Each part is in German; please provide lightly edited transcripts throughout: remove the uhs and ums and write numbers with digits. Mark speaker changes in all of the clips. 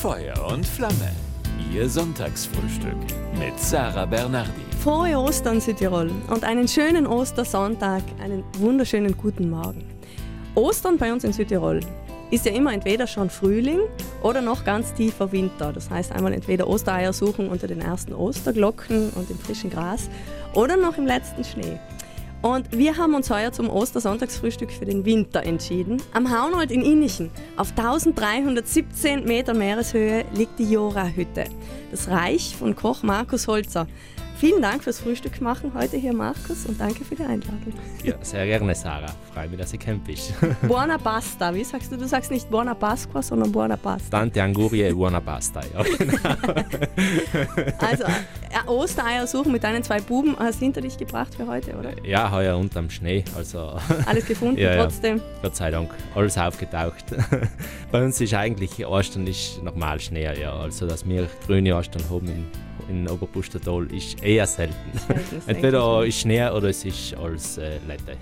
Speaker 1: Feuer und Flamme. Ihr Sonntagsfrühstück mit Sarah Bernardi.
Speaker 2: Frohe Ostern, Südtirol, und einen schönen Ostersonntag, einen wunderschönen guten Morgen. Ostern bei uns in Südtirol ist ja immer entweder schon Frühling oder noch ganz tiefer Winter. Das heißt einmal entweder Ostereier suchen unter den ersten Osterglocken und im frischen Gras oder noch im letzten Schnee. Und wir haben uns heuer zum Ostersonntagsfrühstück für den Winter entschieden. Am Haunold in Innichen, auf 1317 Meter Meereshöhe, liegt die Jora-Hütte. Das Reich von Koch Markus Holzer. Vielen Dank fürs Frühstück machen heute hier, Markus, und danke für die Einladung.
Speaker 3: Ja, sehr gerne, Sarah. Freue mich, dass du kennt bist.
Speaker 2: Buona pasta, wie sagst du? Du sagst nicht Buona Pasqua, sondern Buona pasta.
Speaker 3: Tante Angurie e buona pasta, ja genau.
Speaker 2: Also, Ostereier suchen mit deinen 2 Buben hast du hinter dich gebracht für heute, oder?
Speaker 3: Ja, heuer unterm Schnee. Also,
Speaker 2: alles gefunden
Speaker 3: ja,
Speaker 2: trotzdem?
Speaker 3: Ja. Gott sei Dank, alles aufgetaucht. Bei uns ist eigentlich Ostern ist normal Schnee, ja. Also, dass wir grüne Ostern haben in Oberpustertal ist eher selten. Entweder ist Schnee oder es ist alles Lette.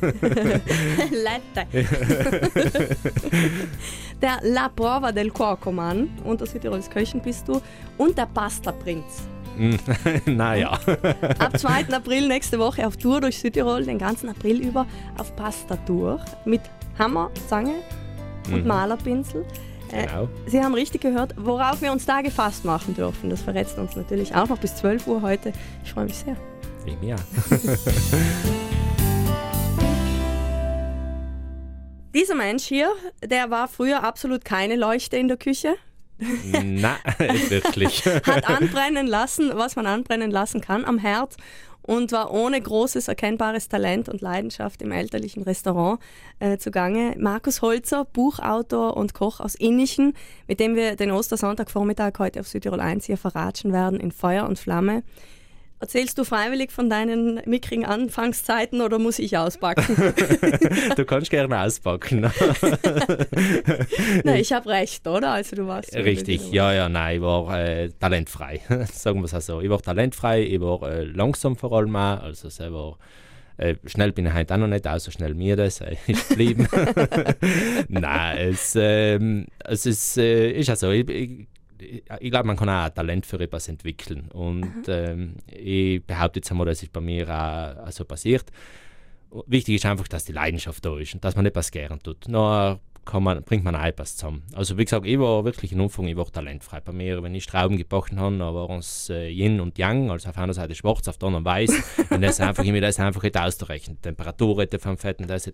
Speaker 2: Lette. Der La Prova del Cuoco-Mann, unter Südtirols Köchen bist du, und der Pasta-Prinz.
Speaker 3: Naja.
Speaker 2: Ab 2. April nächste Woche auf Tour durch Südtirol, den ganzen April über auf Pasta-Tour mit Hammer, Zange und Malerpinsel.
Speaker 3: Genau.
Speaker 2: Sie haben richtig gehört, worauf wir uns da gefasst machen dürfen. Das verrätst du uns natürlich auch noch bis 12 Uhr heute. Ich freue mich sehr.
Speaker 3: Ich mir auch.
Speaker 2: Dieser Mensch hier, der war früher absolut keine Leuchte in der Küche.
Speaker 3: Nein, wirklich.
Speaker 2: Hat anbrennen lassen, was man anbrennen lassen kann am Herd, und war ohne großes erkennbares Talent und Leidenschaft im elterlichen Restaurant zugange. Markus Holzer, Buchautor und Koch aus Innichen, mit dem wir den Ostersonntagvormittag heute auf Südtirol 1 hier verratschen werden in Feuer und Flamme. Erzählst du freiwillig von deinen mickrigen Anfangszeiten oder muss ich auspacken?
Speaker 3: Du kannst gerne auspacken.
Speaker 2: Nein, ich habe recht, oder? Also du warst
Speaker 3: richtig, nein, ich war talentfrei, sagen wir es auch so. Ich war talentfrei, ich war langsam vor allem auch, also selber schnell bin ich heute auch noch nicht, auch so schnell mir das ist geblieben. Nein, es ist also, ich glaube, man kann auch ein Talent für etwas entwickeln. Und ich behaupte jetzt einmal, das ist bei mir auch so passiert. Wichtig ist einfach, dass die Leidenschaft da ist und dass man etwas gern tut. Dann bringt man auch etwas zusammen. Also wie gesagt, ich war wirklich in Anfang, ich war talentfrei. Bei mir, wenn ich Trauben gebacken habe, dann waren es Yin und Yang, also auf einer Seite schwarz, auf der anderen weiß. Und das einfach, ich mir das einfach nicht auszurechnen. Die Temperatur vom Fett und das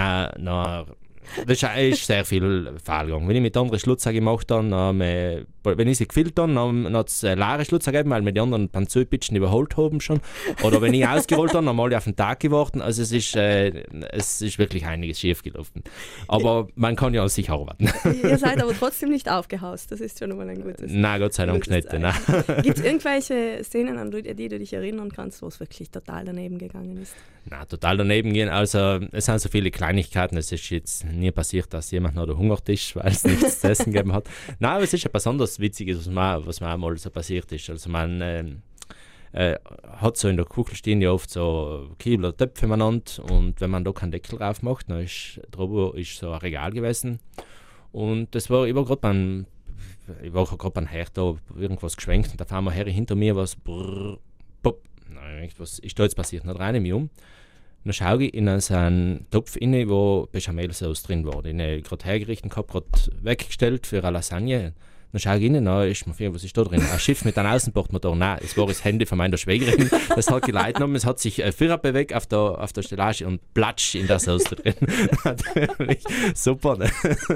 Speaker 3: das ist sehr viel Fehlgang. Wenn ich mit anderen Schlutzer gemacht habe, wenn ich sie gefüllt habe, dann hat es leere Schlutzer gegeben, weil wir die anderen Panzöpitschen überholt haben schon. Oder wenn ich ausgerollt habe, dann mal auf den Tag gewartet. Also es ist wirklich einiges schief gelaufen. Aber man kann ja an sich arbeiten.
Speaker 2: Ihr seid aber trotzdem nicht aufgehaust. Das ist schon mal ein gutes Zeichen.
Speaker 3: Nein, Gott sei Dank nicht.
Speaker 2: Gibt es irgendwelche Szenen, an die du dich erinnern kannst, wo es wirklich total daneben gegangen ist?
Speaker 3: Nein, total daneben gehen. Also es sind so viele Kleinigkeiten. Es ist jetzt nie passiert, dass jemand noch hungert ist, weil es nichts zu essen gegeben hat. Nein, aber es ist ja besonders Witziges, was mir einmal so passiert ist. Also man hat so in der Küche stehen ja oft so Kiebel oder Töpfe miteinander, und wenn man da keinen Deckel drauf macht, dann ist drüber so ein Regal gewesen, und ich war gerade beim Herd da irgendwas geschwenkt, und auf einmal her hinter mir was pop. Nein, was ist da jetzt passiert? Dann drehe ich mich um. Dann schaue ich in so einen Topf rein, wo Bechamelsauce drin war. Den habe ich gerade hergerichtet gehabt, gerade weggestellt für eine Lasagne. Dann schaue ich rein, ist mir viel, was ist da drin? Ein Schiff mit einem Außenbordmotor. Nein, es war das Handy von meiner Schwägerin. Das hat geleitet genommen, es hat sich Führer bewegt auf der Stellage und platsch in der Sauce drin. Natürlich super. Ne?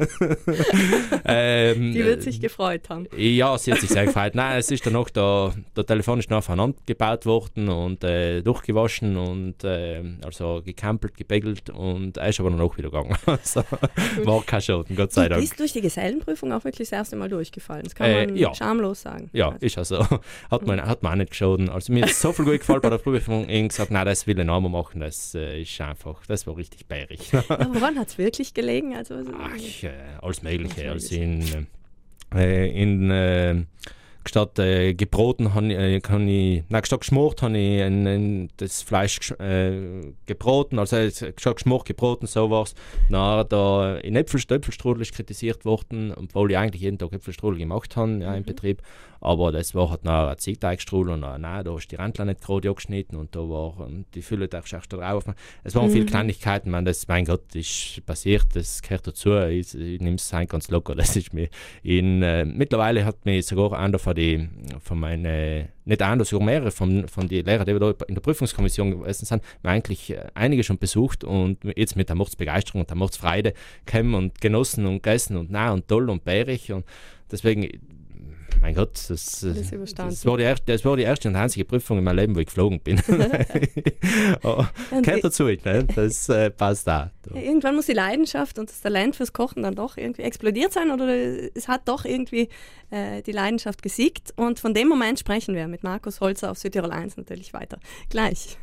Speaker 2: Die wird sich gefreut haben.
Speaker 3: Ja, sie hat sich sehr gefreut. Nein, es ist dann noch der Telefon ist noch aufeinander gebaut worden und durchgewaschen und also gekampelt, gebägelt, und er ist aber noch wieder gegangen. Also, war kein Schaden, Gott sei Dank.
Speaker 2: Du bist durch die Gesellenprüfung auch wirklich das erste Mal durchgefallen. Das kann man schamlos sagen.
Speaker 3: Ja, ist also. Hat man auch nicht geschaut. Also mir ist so viel gut gefallen bei der Prüfung. Ich habe gesagt, nein, das will ich noch einmal machen. Das ist einfach, das war richtig bärig.
Speaker 2: Ja, woran hat es wirklich gelegen? Also,
Speaker 3: alles Mögliche. Also in Statt gebroten statt geschmort habe ich das Fleisch gebraten, also statt geschmort gebraten, so war es. Da in Äpfelstrudel ist kritisiert worden, obwohl ich eigentlich jeden Tag Äpfelstrudel gemacht habe im Betrieb. Aber das war halt noch ein Ziehteigstrudel und da ist die Rändler nicht gerade angeschnitten und da war die Fülle darfst du drauf. Es waren viele Kleinigkeiten, mein Gott, ist passiert, das gehört dazu. Ich nehme es ganz locker. Das ist mir mittlerweile hat mich sogar einer von meinen, nicht einer, sogar mehrere von den Lehrern, die da in der Prüfungskommission gewesen sind, eigentlich einige schon besucht und jetzt mit der Mordsbegeisterung und der Mordsfreude gekommen und genossen und gegessen und toll und bärig und deswegen, mein Gott, das war die erste und einzige Prüfung in meinem Leben, wo ich geflogen bin. Gehört dazu, ne? Das passt da.
Speaker 2: Irgendwann muss die Leidenschaft und das Talent fürs Kochen dann doch irgendwie explodiert sein oder es hat doch irgendwie die Leidenschaft gesiegt und von dem Moment sprechen wir mit Markus Holzer auf Südtirol 1 natürlich weiter. Gleich.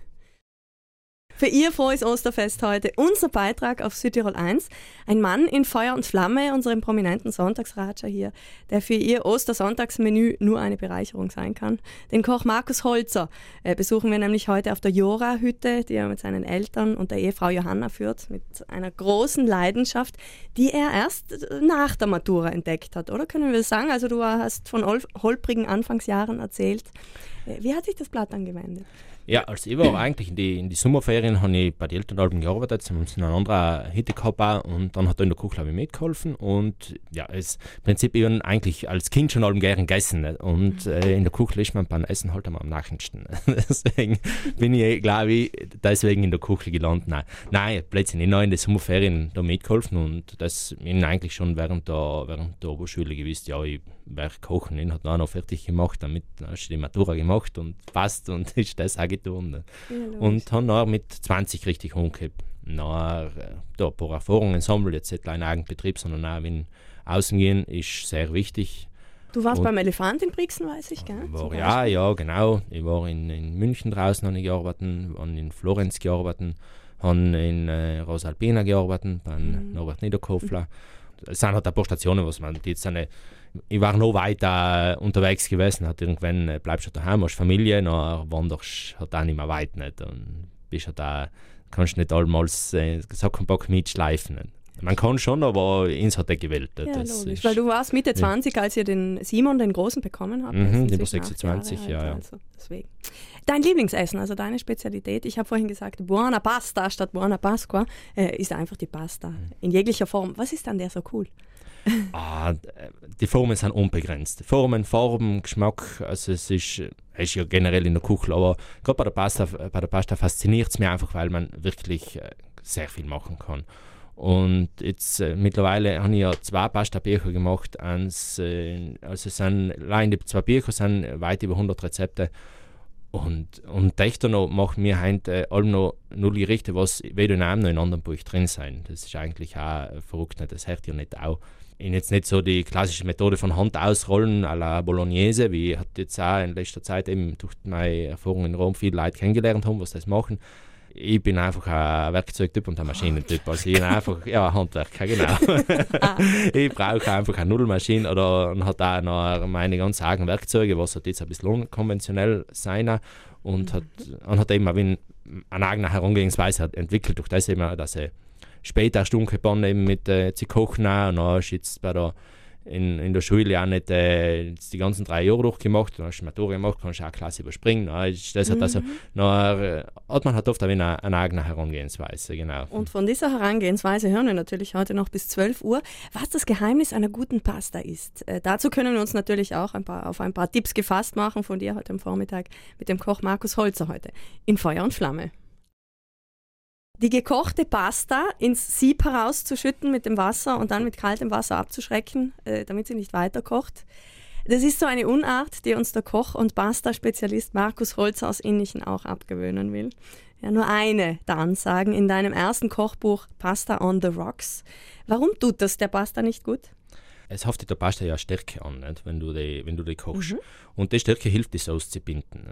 Speaker 2: Für Ihr frohes Osterfest heute unser Beitrag auf Südtirol 1. Ein Mann in Feuer und Flamme, unserem prominenten Sonntagsratscher hier, der für Ihr Ostersonntagsmenü nur eine Bereicherung sein kann. Den Koch Markus Holzer besuchen wir nämlich heute auf der Jora-Hütte, die er mit seinen Eltern und der Ehefrau Johanna führt, mit einer großen Leidenschaft, die er erst nach der Matura entdeckt hat, oder? Können wir das sagen? Also du hast von holprigen Anfangsjahren erzählt. Wie hat sich das Blatt angewendet?
Speaker 3: Ja, also ich war eigentlich in die Sommerferien, habe ich bei den Eltern gearbeitet, sie haben in einer anderen Hütte gehabt und dann hat er in der Küche mitgeholfen und ja, im Prinzip ich habe eigentlich als Kind schon gerne gegessen und in der Küche ist man beim Essen halt am nachdenken. Deswegen bin ich, glaube ich, deswegen in der Küche gelandet. Nein, plötzlich nicht in den Sommerferien da mitgeholfen und das bin eigentlich schon während der Oberschule gewusst, ja, ich werde kochen. Ich habe dann noch fertig gemacht, damit hast du die Matura gemacht und passt und ist das auch getan. Und habe dann mit 20 richtig umgekehrt. Dann ein paar Erfahrungen sammeln, jetzt nicht ein eigener Betrieb, sondern auch wenn außen gehen, ist sehr wichtig.
Speaker 2: Du warst beim Elefant in Brixen, weiß ich, gell?
Speaker 3: Ja, genau. Ich war in München draußen, habe ich gearbeitet, habe in Florenz gearbeitet, habe in Rosalpina gearbeitet, bei Norbert Niederkofler. Es sind halt ein paar Stationen, was man jetzt ich war noch weiter unterwegs gewesen, hat irgendwann bleibst du daheim, hast Familie, dann wanderst halt auch nicht mehr weit nicht und bist halt da, kannst nicht allmals Sack und Bock mitschleifen. Man kann schon, aber ins hat er gewählt.
Speaker 2: Ja, das logisch, weil du warst Mitte 20, als ihr den Simon, den Großen, bekommen habt.
Speaker 3: Der war 26, ja.
Speaker 2: Also deswegen. Dein Lieblingsessen, also deine Spezialität, ich habe vorhin gesagt, Buona Pasta statt Buona Pasqua, ist einfach die Pasta in jeglicher Form. Was ist an der so cool?
Speaker 3: Die Formen sind unbegrenzt. Formen, Farben, Geschmack, also es ist ja generell in der Küche, aber gerade bei der Pasta fasziniert es mich einfach, weil man wirklich sehr viel machen kann. Und jetzt mittlerweile habe ich ja 2 Pasta-Bücher gemacht. Also allein die 2 Bücher sind weit über 100 Rezepte. Und dahinter noch machen wir heute allem noch nur Gerichte, was weder in einem noch in anderen Buch drin sein. Das ist eigentlich auch verrückt, das hört ja nicht auch. Ich jetzt nicht so die klassische Methode von Hand ausrollen à la Bolognese, wie ich jetzt auch in letzter Zeit eben durch meine Erfahrung in Rom viele Leute kennengelernt haben, was das machen. Ich bin einfach ein Werkzeugtyp und ein Maschinentyp. Also ich bin einfach Handwerker, genau. Ich brauche einfach eine Nudelmaschine und hat auch noch meine ganz eigenen Werkzeuge, was halt jetzt ein bisschen unkonventionell sein und hat eben eine eigene Herangehensweise entwickelt, durch das eben, dass er später Stunde eben mit zu kochen und dann ist jetzt in der Schule auch nicht die ganzen 3 Jahre durchgemacht, dann hast du Matura gemacht, kannst du auch eine Klasse überspringen. Dann hat man halt oft eine eigene Herangehensweise, genau.
Speaker 2: Und von dieser Herangehensweise hören wir natürlich heute noch bis 12 Uhr, was das Geheimnis einer guten Pasta ist. Dazu können wir uns natürlich auch auf ein paar Tipps gefasst machen von dir heute am Vormittag mit dem Koch Markus Holzer heute in Feuer und Flamme. Die gekochte Pasta ins Sieb herauszuschütten mit dem Wasser und dann mit kaltem Wasser abzuschrecken, damit sie nicht weiter kocht. Das ist so eine Unart, die uns der Koch und Pasta-Spezialist Markus Holzer aus Innichen auch abgewöhnen will. Ja, nur eine der Ansagen in deinem ersten Kochbuch Pasta on the Rocks. Warum tut das der Pasta nicht gut?
Speaker 3: Es haftet der Pasta ja Stärke an, nicht? Wenn du die kochst. Und die Stärke hilft, die Sauce zu binden.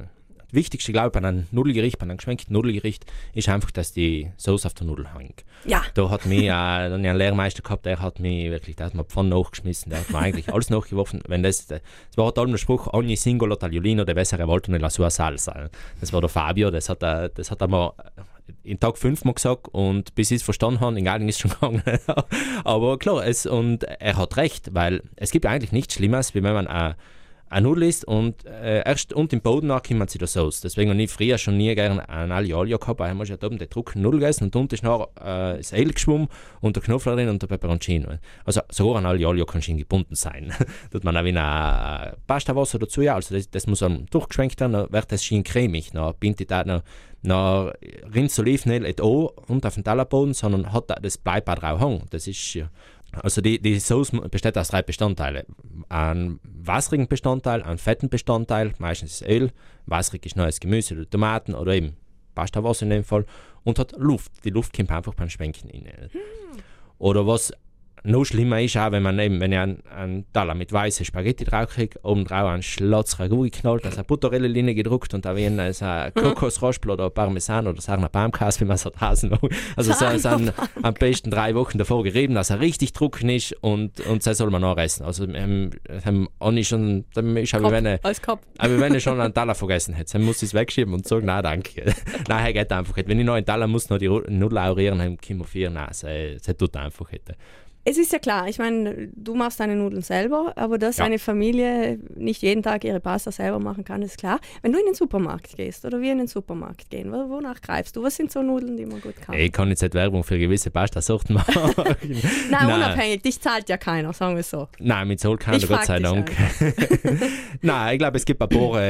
Speaker 3: Wichtigste, glaube ich, bei einem Nudelgericht, bei einem geschwenkten Nudelgericht, ist einfach, dass die Sauce auf der Nudel hängt.
Speaker 2: Ja.
Speaker 3: Da hat mich einen Lehrmeister gehabt, der hat mir Pfanne nachgeschmissen, der hat mir eigentlich alles nachgeworfen. Das war halt der Spruch, ogni singolo tagliolino deve essere avvolto nella sua salsa. Das war der Fabio, das hat er mir in Tag 5 mal gesagt und bis ich es verstanden habe, in Garding ist schon gegangen. Aber klar, und er hat recht, weil es gibt eigentlich nichts Schlimmes, wie wenn man eine Nudel isst und erst unten im Boden kommt sie der Sauce. Deswegen habe ich früher schon nie gerne ein Aglio Olio gehabt, weil man ja oben den trockenen Nudel gegessen und unten ist noch das Öl geschwommen und der Knoblauch drin und der Peperoncino. Also sogar ein Aglio Olio kann schon gebunden sein. Tut man auch wieder Pastawasser dazu, ja, also das muss dann durchgeschwenkt werden, dann wird das schön cremig, dann bindet das noch rinnt Olivenöl nicht an und auf den Tellerboden, sondern das bleibt auch drauf hängen. Das ist ja. Also die Sauce besteht aus 3 Bestandteilen. Ein wässrigen Bestandteil, einen fetten Bestandteil, meistens das Öl. Wässrig ist neues Gemüse oder Tomaten oder eben Pastawasser in dem Fall. Und hat Luft. Die Luft kommt einfach beim Schwenken rein. Oder was noch schlimmer ist, auch wenn ich einen Teller mit weißen Spaghetti drauf kriege, oben drauf einen Schlotz Ragout geknallt, also eine Butterrelle gedruckt und da wäre ein Kokosraspel oder Parmesan oder Sarner Baumkäse, wie man es hat heißen will. Also es sind am besten 3 Wochen davor gerieben, dass er richtig trocken ist und das soll man nachessen. Also haben auch schon, dann ist aber wenn er schon einen Teller vergessen hat, dann muss ich es wegschieben und sagen, nein, danke. Nein, geht einfach nicht. Wenn ich noch einen Teller muss, noch die Nudeln aurieren, dann kann man 4, nein, das tut einfach nicht.
Speaker 2: Es ist ja klar, ich meine, du machst deine Nudeln selber, aber dass eine Familie nicht jeden Tag ihre Pasta selber machen kann, ist klar. Wenn du in den Supermarkt gehst oder wir in den Supermarkt gehen, wonach greifst du? Was sind so Nudeln, die man gut kann?
Speaker 3: Ich kann jetzt nicht Werbung für gewisse Pastasorten machen.
Speaker 2: Nein, unabhängig, dich zahlt ja keiner, sagen wir so.
Speaker 3: Nein, mit zahlt keiner, Gott sei Dank. Nein, ich glaube, es gibt ein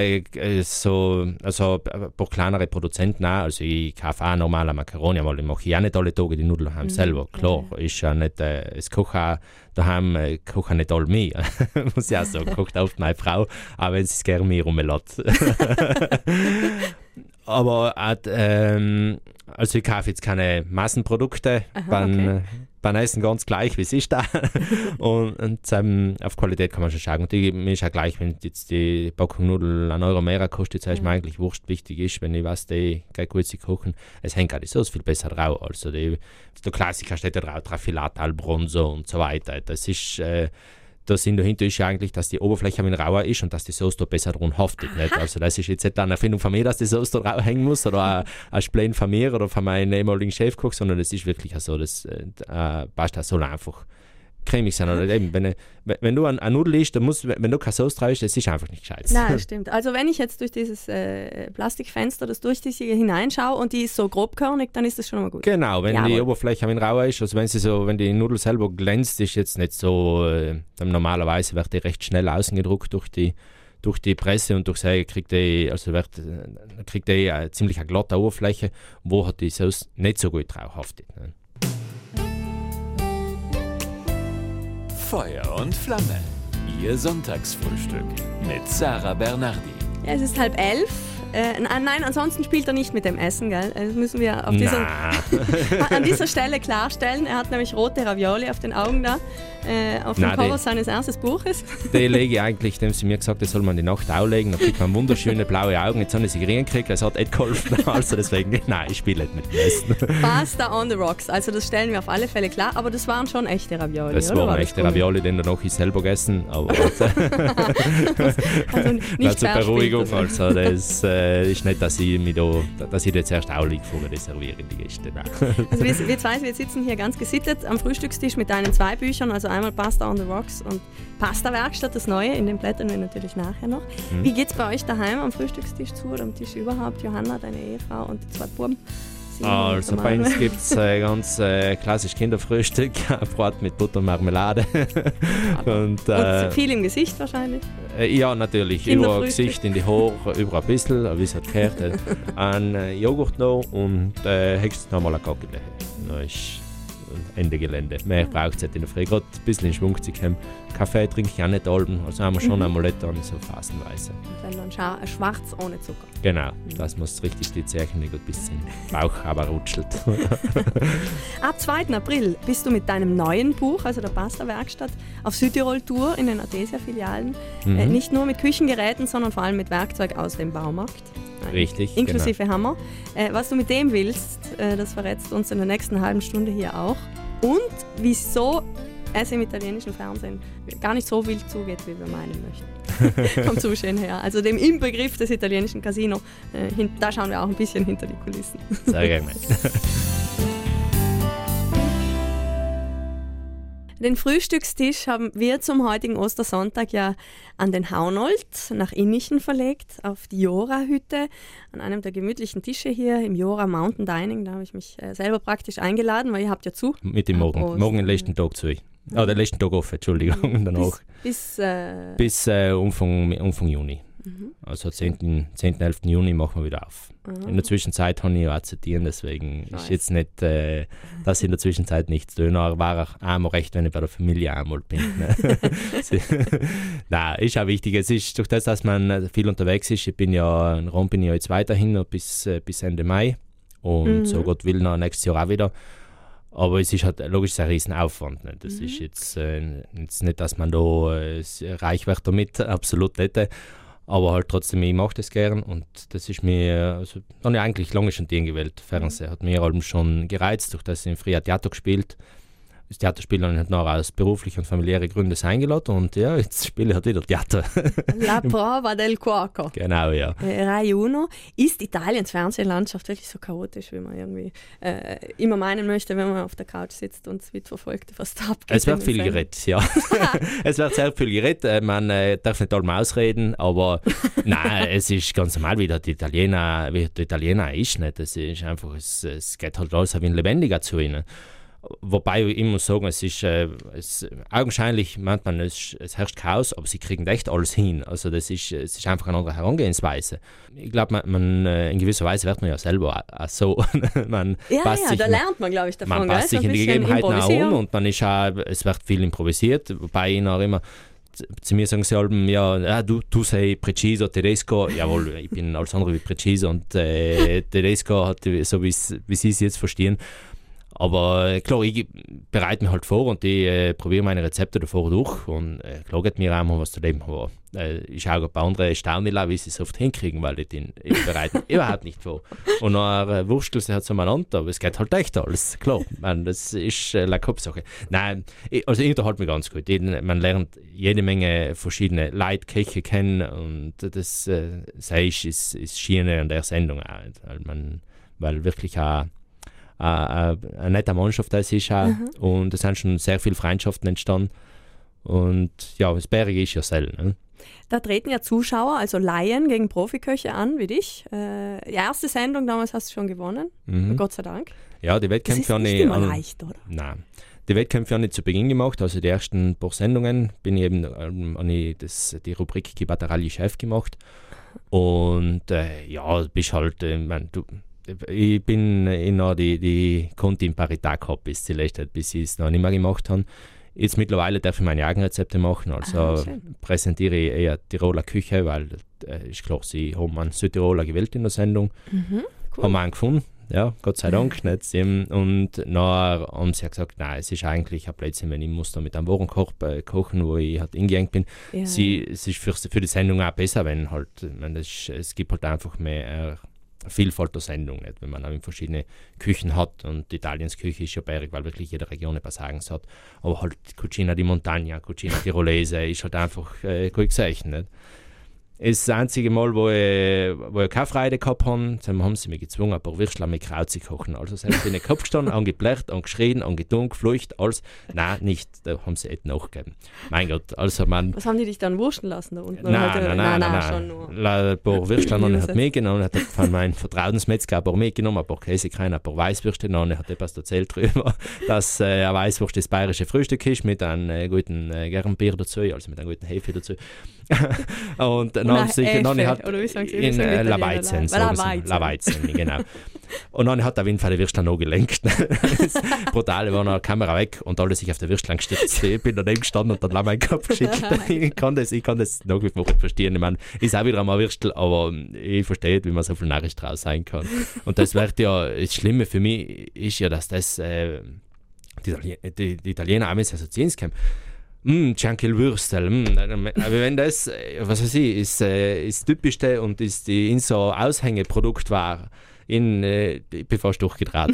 Speaker 3: paar kleinere Produzenten auch. Also ich kaufe auch normale Macaroni, weil ich mache ja nicht alle Tage die Nudeln daheim selber. Klar, ist ja nicht... Es kochen daheim kochen nicht alle mehr. Muss ich auch sagen, kocht oft meine Frau, auch wenn sie es gerne mehr rumlässt. Aber also ich kaufe jetzt keine Massenprodukte. Beim Essen ganz gleich, wie es ist da. und auf Qualität kann man schon schauen. Und mir ist auch gleich, wenn jetzt die Packung Nudeln 1 Euro mehr kostet, ist mir eigentlich wurscht. Wichtig ist, wenn ich weiß, die geht gut zu kochen, es hängt auch die Sauce viel besser drauf. Also der Klassiker steht da drauf, Traffilat al Bronzo und so weiter. Das ist... Der Sinn dahinter ist ja eigentlich, dass die Oberfläche ein rauer ist und dass die Sauce da besser dran haftet. Nicht? Also das ist jetzt nicht eine Erfindung von mir, dass die Sauce da drauf hängen muss oder ein Splen von mir oder von meinem ehemaligen Chefkoch, sondern das ist wirklich so, das Pasta soll einfach cremig sein. Oder eben, wenn du eine Nudel isst, wenn du keine Sauce drauf isst, das ist einfach nicht gescheit.
Speaker 2: Nein, stimmt. Also wenn ich jetzt durch dieses Plastikfenster, das durchsichtige hineinschaue und die ist so grobkörnig, dann ist das schon mal gut.
Speaker 3: Genau, wenn die Oberfläche ein rauer ist, also wenn die Nudel selber glänzt, ist jetzt nicht so, normalerweise wird die recht schnell außen gedruckt durch die Presse und durch Säge kriegt die eine ziemlich glatte Oberfläche, wo hat die Sauce nicht so gut drauf haftet. Ne?
Speaker 1: Feuer und Flamme. Ihr Sonntagsfrühstück mit Sarah Bernardi.
Speaker 2: Ja, es ist 10:30. Nein, ansonsten spielt er nicht mit dem Essen, gell? Das müssen wir an dieser Stelle klarstellen. Er hat nämlich rote Ravioli auf den Augen da, auf dem Cover seines ersten Buches.
Speaker 3: Die lege ich eigentlich, dem sie mir gesagt hat, soll man die Nacht auch legen, dann kriegt man wunderschöne blaue Augen. Jetzt habe ich sie gekriegt, es hat nicht geholfen, also deswegen, nein, ich spiele nicht mit dem Essen.
Speaker 2: Pasta on the rocks, also das stellen wir auf alle Fälle klar, aber das waren schon echte Ravioli,
Speaker 3: das
Speaker 2: oder?
Speaker 3: waren echte Ravioli, den danach ich selber gegessen, aber
Speaker 2: also nicht
Speaker 3: zur Beruhigung, also das ist nicht, dass ich jetzt erst auch vorher reserviere die Gäste.
Speaker 2: Also wir zwei sitzen hier ganz gesittet am Frühstückstisch mit deinen 2 Büchern, also einmal Pasta on the Rocks und Pasta Werkstatt, das Neue, in den blättern wir natürlich nachher noch. Wie geht es bei euch daheim am Frühstückstisch zu oder am Tisch überhaupt? Johanna, deine Ehefrau und die 2 Buben?
Speaker 3: Also bei uns gibt es ganz klassisch Kinderfrühstück, Brot mit Butter und Marmelade. und
Speaker 2: viel im Gesicht wahrscheinlich?
Speaker 3: Ja, natürlich. Überall Gesicht, in die Haare, überall ein bisschen, wie es hat gehört. Ein Joghurt noch und höchstens nochmal ein Kaffee. Das ist Ende Gelände. Mehr braucht es nicht in der Früh. Gerade ein bisschen in Schwung zu kommen. Kaffee trinke ich auch nicht alten, also haben wir schon Amulette an, so phasenweise.
Speaker 2: Und dann schwarz ohne Zucker.
Speaker 3: Genau, dass man es richtig die Zähne ein bisschen Bauch aber rutschelt.
Speaker 2: Ab 2. April bist du mit deinem neuen Buch, also der Pasta-Werkstatt, auf Südtirol-Tour in den Artesia-Filialen. Nicht nur mit Küchengeräten, sondern vor allem mit Werkzeug aus dem Baumarkt.
Speaker 3: Richtig,
Speaker 2: inklusive Hammer. Was du mit dem willst, das verrätst du uns in der nächsten halben Stunde hier auch. Und wieso es im italienischen Fernsehen gar nicht so wild zugeht, wie wir meinen möchten. Vom Zuschauen her. Also dem Inbegriff des italienischen Casino, da schauen wir auch ein bisschen hinter die Kulissen.
Speaker 3: Sehr gerne.
Speaker 2: Den Frühstückstisch haben wir zum heutigen Ostersonntag ja an den Haunold nach Innichen verlegt, auf die Jora-Hütte, an einem der gemütlichen Tische hier im Jora Mountain Dining. Da habe ich mich selber praktisch eingeladen, weil ihr habt ja zu.
Speaker 3: Mit dem Morgen. Morgen den letzten Tag zu. Den letzten Tag offen, Entschuldigung. Danach.
Speaker 2: Bis
Speaker 3: Anfang Juni. Also 10. 11. Juni machen wir wieder auf. In der Zwischenzeit habe ich ja akzeptieren, deswegen ist jetzt nicht, dass in der Zwischenzeit nichts tun. War auch einmal recht, wenn ich bei der Familie einmal bin. Ne? Nein, ist auch wichtig. Es ist durch das, dass man viel unterwegs ist. In Rom bin ich jetzt weiterhin noch bis Ende Mai. Und so Gott will noch nächstes Jahr auch wieder. Aber es ist halt logisch ein Riesenaufwand. Ne? Das ist jetzt nicht, dass man da reich wird damit, absolut nicht. Aber halt trotzdem, ich mache das gern und das ist mir, also habe ich eigentlich lange schon den gewählt. Fernsehen hat mir allem schon gereizt, durch das ich im Frühjahr Theater gespielt. Das Theaterspiel habe ich halt noch aus beruflichen und familiären Gründen eingeladen und ja, jetzt spiele ich halt wieder Theater.
Speaker 2: La prova del cuoco.
Speaker 3: Genau, ja.
Speaker 2: Rai Uno. Ist Italiens Fernsehlandschaft wirklich so chaotisch, wie man irgendwie immer meinen möchte, wenn man auf der Couch sitzt und es mitverfolgt, was da abgeht?
Speaker 3: Es wird viel geredet, ja. Es wird sehr viel geredet. Man darf nicht allem ausreden, aber nein, es ist ganz normal, wie der Italiener ist. Nicht? Es ist einfach, es geht halt alles wie ein Lebendiger zu ihnen. Wobei ich muss sagen, es ist augenscheinlich, meint man, es herrscht Chaos, aber sie kriegen echt alles hin. Also es ist einfach eine andere Herangehensweise. Ich glaube, man in gewisser Weise wird man ja selber auch so.
Speaker 2: Da lernt man, glaube ich, davon.
Speaker 3: Man passt sich in die Gegebenheiten auch um und man ist auch, es wird viel improvisiert, wobei ich noch immer zu mir sagen sie allem, ja, du sei Preciso, Tedesco. Jawohl, ich bin alles andere wie Preciso und Tedesco hat, so wie sie es jetzt verstehen. Aber klar, ich bereite mich halt vor und ich probiere meine Rezepte davor durch und klar geht mir auch mal was zu dem. Aber ich schaue bei anderen erstaunlich, wie sie es oft hinkriegen, weil ich bereite überhaupt nicht vor. Und dann wursteln sie halt so miteinander, aber es geht halt echt alles, klar. Das ist eine Kopfsache. Nein, ich unterhalte mich ganz gut. Man lernt jede Menge verschiedene Leute, Köche kennen und das sei ist Schiene an der Sendung auch. Weil wirklich auch eine nette Mannschaft das ist auch. Und es sind schon sehr viele Freundschaften entstanden. Und ja, das Berge ist ja selten. Ne?
Speaker 2: Da treten ja Zuschauer, also Laien, gegen Profiköche an, wie dich. Die erste Sendung damals hast du schon gewonnen, Gott sei Dank.
Speaker 3: Ja, die Wettkämpfe
Speaker 2: habe ich nicht immer leicht, oder?
Speaker 3: Nein, die Wettkämpfe habe ich zu Beginn gemacht. Also die ersten paar Sendungen bin ich eben die Rubrik Chibattarelli Chef gemacht. Und bist halt, ich bin noch die Conti in Parità gehabt bis zuletzt, bis ich es noch nicht mehr gemacht habe. Jetzt mittlerweile darf ich meine Eigenrezepte machen, also präsentiere ich eher Tiroler Küche, weil ist klar, sie haben einen Südtiroler gewählt in der Sendung,
Speaker 2: cool.
Speaker 3: Haben wir einen gefunden, ja, Gott sei Dank. Nicht? Und nachher haben sie gesagt, nein, es ist eigentlich ein Blödsinn, wenn ich muss da mit einem Warenkorb kochen, wo ich halt eingegangen bin. Ja. Es ist für die Sendung auch besser, wenn halt, es gibt halt einfach mehr Vielfalt der Sendung, nicht? Wenn man auch verschiedene Küchen hat und Italiens Küche ist ja bärig, weil wirklich jede Region etwas Eigens hat. Aber halt Cucina di Montagna, Cucina Tirolese ist halt einfach gut gesagt. Nicht? Das einzige Mal, wo ich keine Freude gehabt habe, haben sie mich gezwungen, ein paar Würstchen mit Kraut zu kochen. Also sie haben in den Kopf gestanden, angeblecht, angeschrien, angetan, geflucht, alles. Nein, nicht, da haben sie nicht nachgegeben. Mein Gott, also man...
Speaker 2: Was haben die dich dann wurschteln lassen da unten?
Speaker 3: Nein.
Speaker 2: Schon nur.
Speaker 3: Ein paar Würstchen hat mitgenommen, hat von meinem Vertrauensmetzger ein paar mitgenommen, ein paar Käsekrein, ein paar Weißwürste, und hat etwas erzählt darüber, dass eine Weißwurst das bayerische Frühstück ist, mit einem guten Germbier dazu, also mit einem guten Hefe dazu. Und dann haben sie in Lavaizen, genau. Und dann hat er auf jeden Fall die Würstchen noch gelenkt. Das Brutale war noch eine Kamera weg und alle sich auf der Würstchen gestützt. Ich bin daneben gestanden und dann meinen Kopf geschickt. Ich kann das nach wie vor nicht verstehen. Ich meine, ist auch wieder einmal Würstel, aber ich verstehe, wie man so viel narrisch draus sein kann. Und das wird ja, das Schlimme für mich ist ja, dass das die Italiener auch mit assoziieren können. Schenkelwürstel. Aber wenn das, was weiß ich, ist das Typischste und ist die in so Aushängeprodukt war, ich bin fast durchgedreht.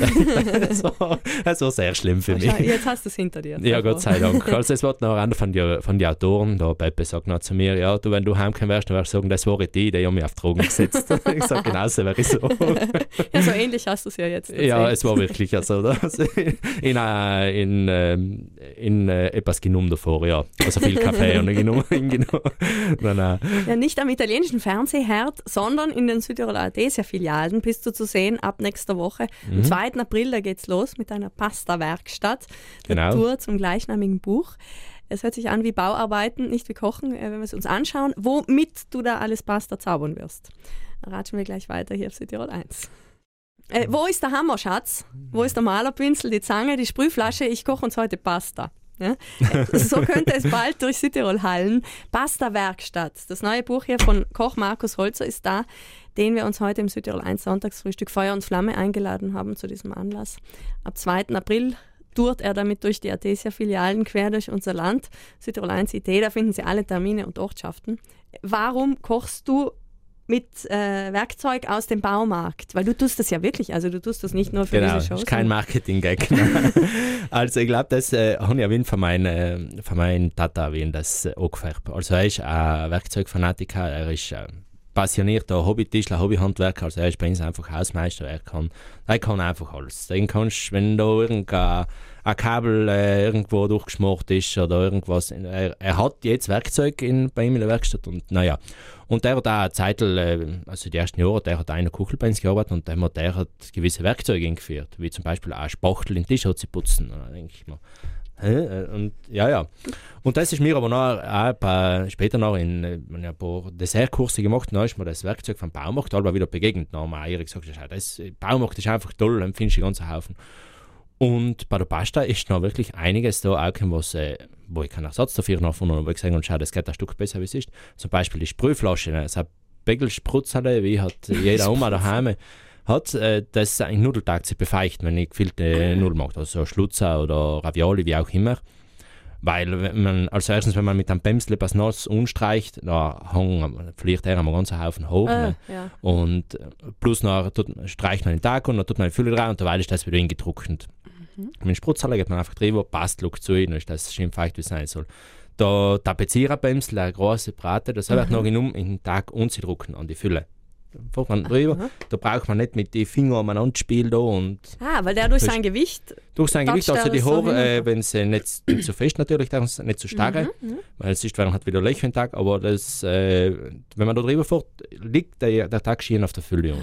Speaker 3: Das war sehr schlimm für mich.
Speaker 2: Jetzt hast du es hinter dir.
Speaker 3: Ja, Gott sei Dank. Also es war noch einer von den Autoren, der Pepe sagt noch zu mir, ja, wenn du heimgekommen wärst, dann wirst du sagen, das war die haben mich auf Drogen gesetzt. Ich sage, genau so wäre ich so.
Speaker 2: Ja, so ähnlich hast du es ja jetzt erzählt.
Speaker 3: Ja, es war wirklich so. Also, in etwas genommen davor, ja. Also viel Kaffee und genommen. Nein.
Speaker 2: Ja, nicht am italienischen Fernsehherd, sondern in den Südtiroler Artesia-Filialen bist du zu sehen ab nächster Woche. Am 2. April, da geht's los mit einer Pasta-Werkstatt.
Speaker 3: Genau.
Speaker 2: Tour zum gleichnamigen Buch. Es hört sich an wie Bauarbeiten, nicht wie Kochen, wenn wir es uns anschauen, womit du da alles Pasta zaubern wirst. Ratschen wir gleich weiter hier auf Südtirol 1. Wo ist der Hammer, Schatz? Wo ist der Malerpinsel, die Zange, die Sprühflasche? Ich koche uns heute Pasta. Ja? So könnte es bald durch Südtirol hallen. Pasta-Werkstatt. Das neue Buch hier von Koch Markus Holzer ist da, den wir uns heute im Südtirol 1 Sonntagsfrühstück Feuer und Flamme eingeladen haben zu diesem Anlass. Ab 2. April tourt er damit durch die Artesia-Filialen quer durch unser Land. Südtirol 1 Idee, da finden Sie alle Termine und Ortschaften. Warum kochst du mit Werkzeug aus dem Baumarkt? Weil du tust das ja wirklich, also du tust das nicht nur für diese Shows.
Speaker 3: Genau, ist kein Marketing-Gag. Also ich glaube, das habe ich erwähnt von meinem Tata, das angefärbt. Also er ist ein Werkzeugfanatiker, er ist passionierter Hobbytischler, Hobbyhandwerker, also er ist bei uns einfach Hausmeister, er kann einfach alles. Den kannst, wenn da irgendein Kabel irgendwo durchgeschmort ist oder irgendwas, er hat jetzt Werkzeug bei ihm in der Werkstatt und naja. Und der hat auch eine Zeit, also die ersten Jahre, der hat auch in der Küche bei uns gearbeitet und der hat gewisse Werkzeuge eingeführt, wie zum Beispiel auch Spachtel in den Tisch zu putzen, da denke ich mal. Und ja. Und das ist mir aber noch später noch ein paar Dessertkurse gemacht, dann ist mir das Werkzeug vom Baumarkt aber wieder begegnet. Dann haben wir auch gesagt, das Baumarkt ist einfach toll, dann findest du den ganzen Haufen. Und bei der Pasta ist noch wirklich einiges da auch, wo ich keinen Ersatz dafür noch gefunden habe, wo ich gesagt habe, schau, das geht ein Stück besser, wie es ist. Zum Beispiel die Sprühflasche, das hat Begelssprutzerle, wie hat jeder Oma daheim hat, das ein Nudeltag zu befeuchten, wenn ich gefüllte Nudeln mache, also Schlutzer oder Ravioli, wie auch immer. Weil erstens, wenn man mit einem Pämsle was nass unstreicht, dann fliegt er einmal ganz einen Haufen hoch.
Speaker 2: Ja.
Speaker 3: Und plus noch streicht man den Tag und dann tut man die Fülle drauf und derweil ist das wieder eingetrocknet. Mit dem Sprutzerle geht man einfach drüber, passt, schaut zu, dann ist das schön feucht, wie es sein soll. Der Tapeziererpämsle, eine große Brate, das wird noch genommen, in den Tag unzudrucken an die Fülle. Fährt man drüber, da braucht man nicht mit den Fingern umeinander spielen da und...
Speaker 2: weil der durch sein Gewicht...
Speaker 3: Durch sein Gewicht, also die Haare, wenn sie nicht zu fest natürlich, nicht zu stark, weil es ist, weil man hat wieder Löcher im Tag, aber das, wenn man da drüber fährt, liegt der Tag schön auf der Fülle.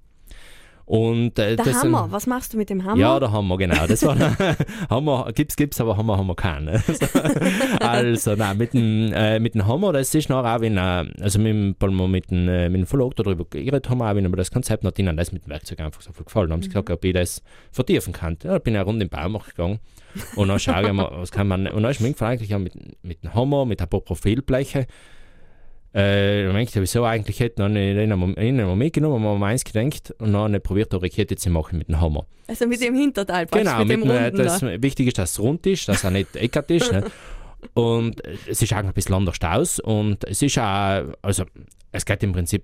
Speaker 3: Und,
Speaker 2: der Hammer, was machst du mit dem Hammer?
Speaker 3: Ja, der Hammer, genau. Das war Hammer, gibt's, aber Hammer haben wir keinen. Also, nein, mit dem Hammer, das ist noch auch, wenn wir mit dem Verlag darüber geredet haben, auch wenn wir das Konzept noch denen das mit dem Werkzeug einfach so viel gefallen. Da haben sie gesagt, ob ich das vertiefen kann. Ja, bin ich rund im Baumarkt gegangen und dann schaue ich mal, was kann man, und dann ist mir gefallen, eigentlich mit dem Hammer, mit ein paar Profilbleche. Dann denke ich, wieso eigentlich hätte ich einen mitgenommen, haben wir eins gedacht und dann probiert, eine Rakete zu machen mit dem Hammer.
Speaker 2: Also mit dem Hinterteil,
Speaker 3: genau,
Speaker 2: mit dem Runden.
Speaker 3: Das wichtig ist, dass es rund ist, dass er nicht eckert ist. Ne? Und es ist auch ein bisschen anders aus und es ist auch, also es geht im Prinzip,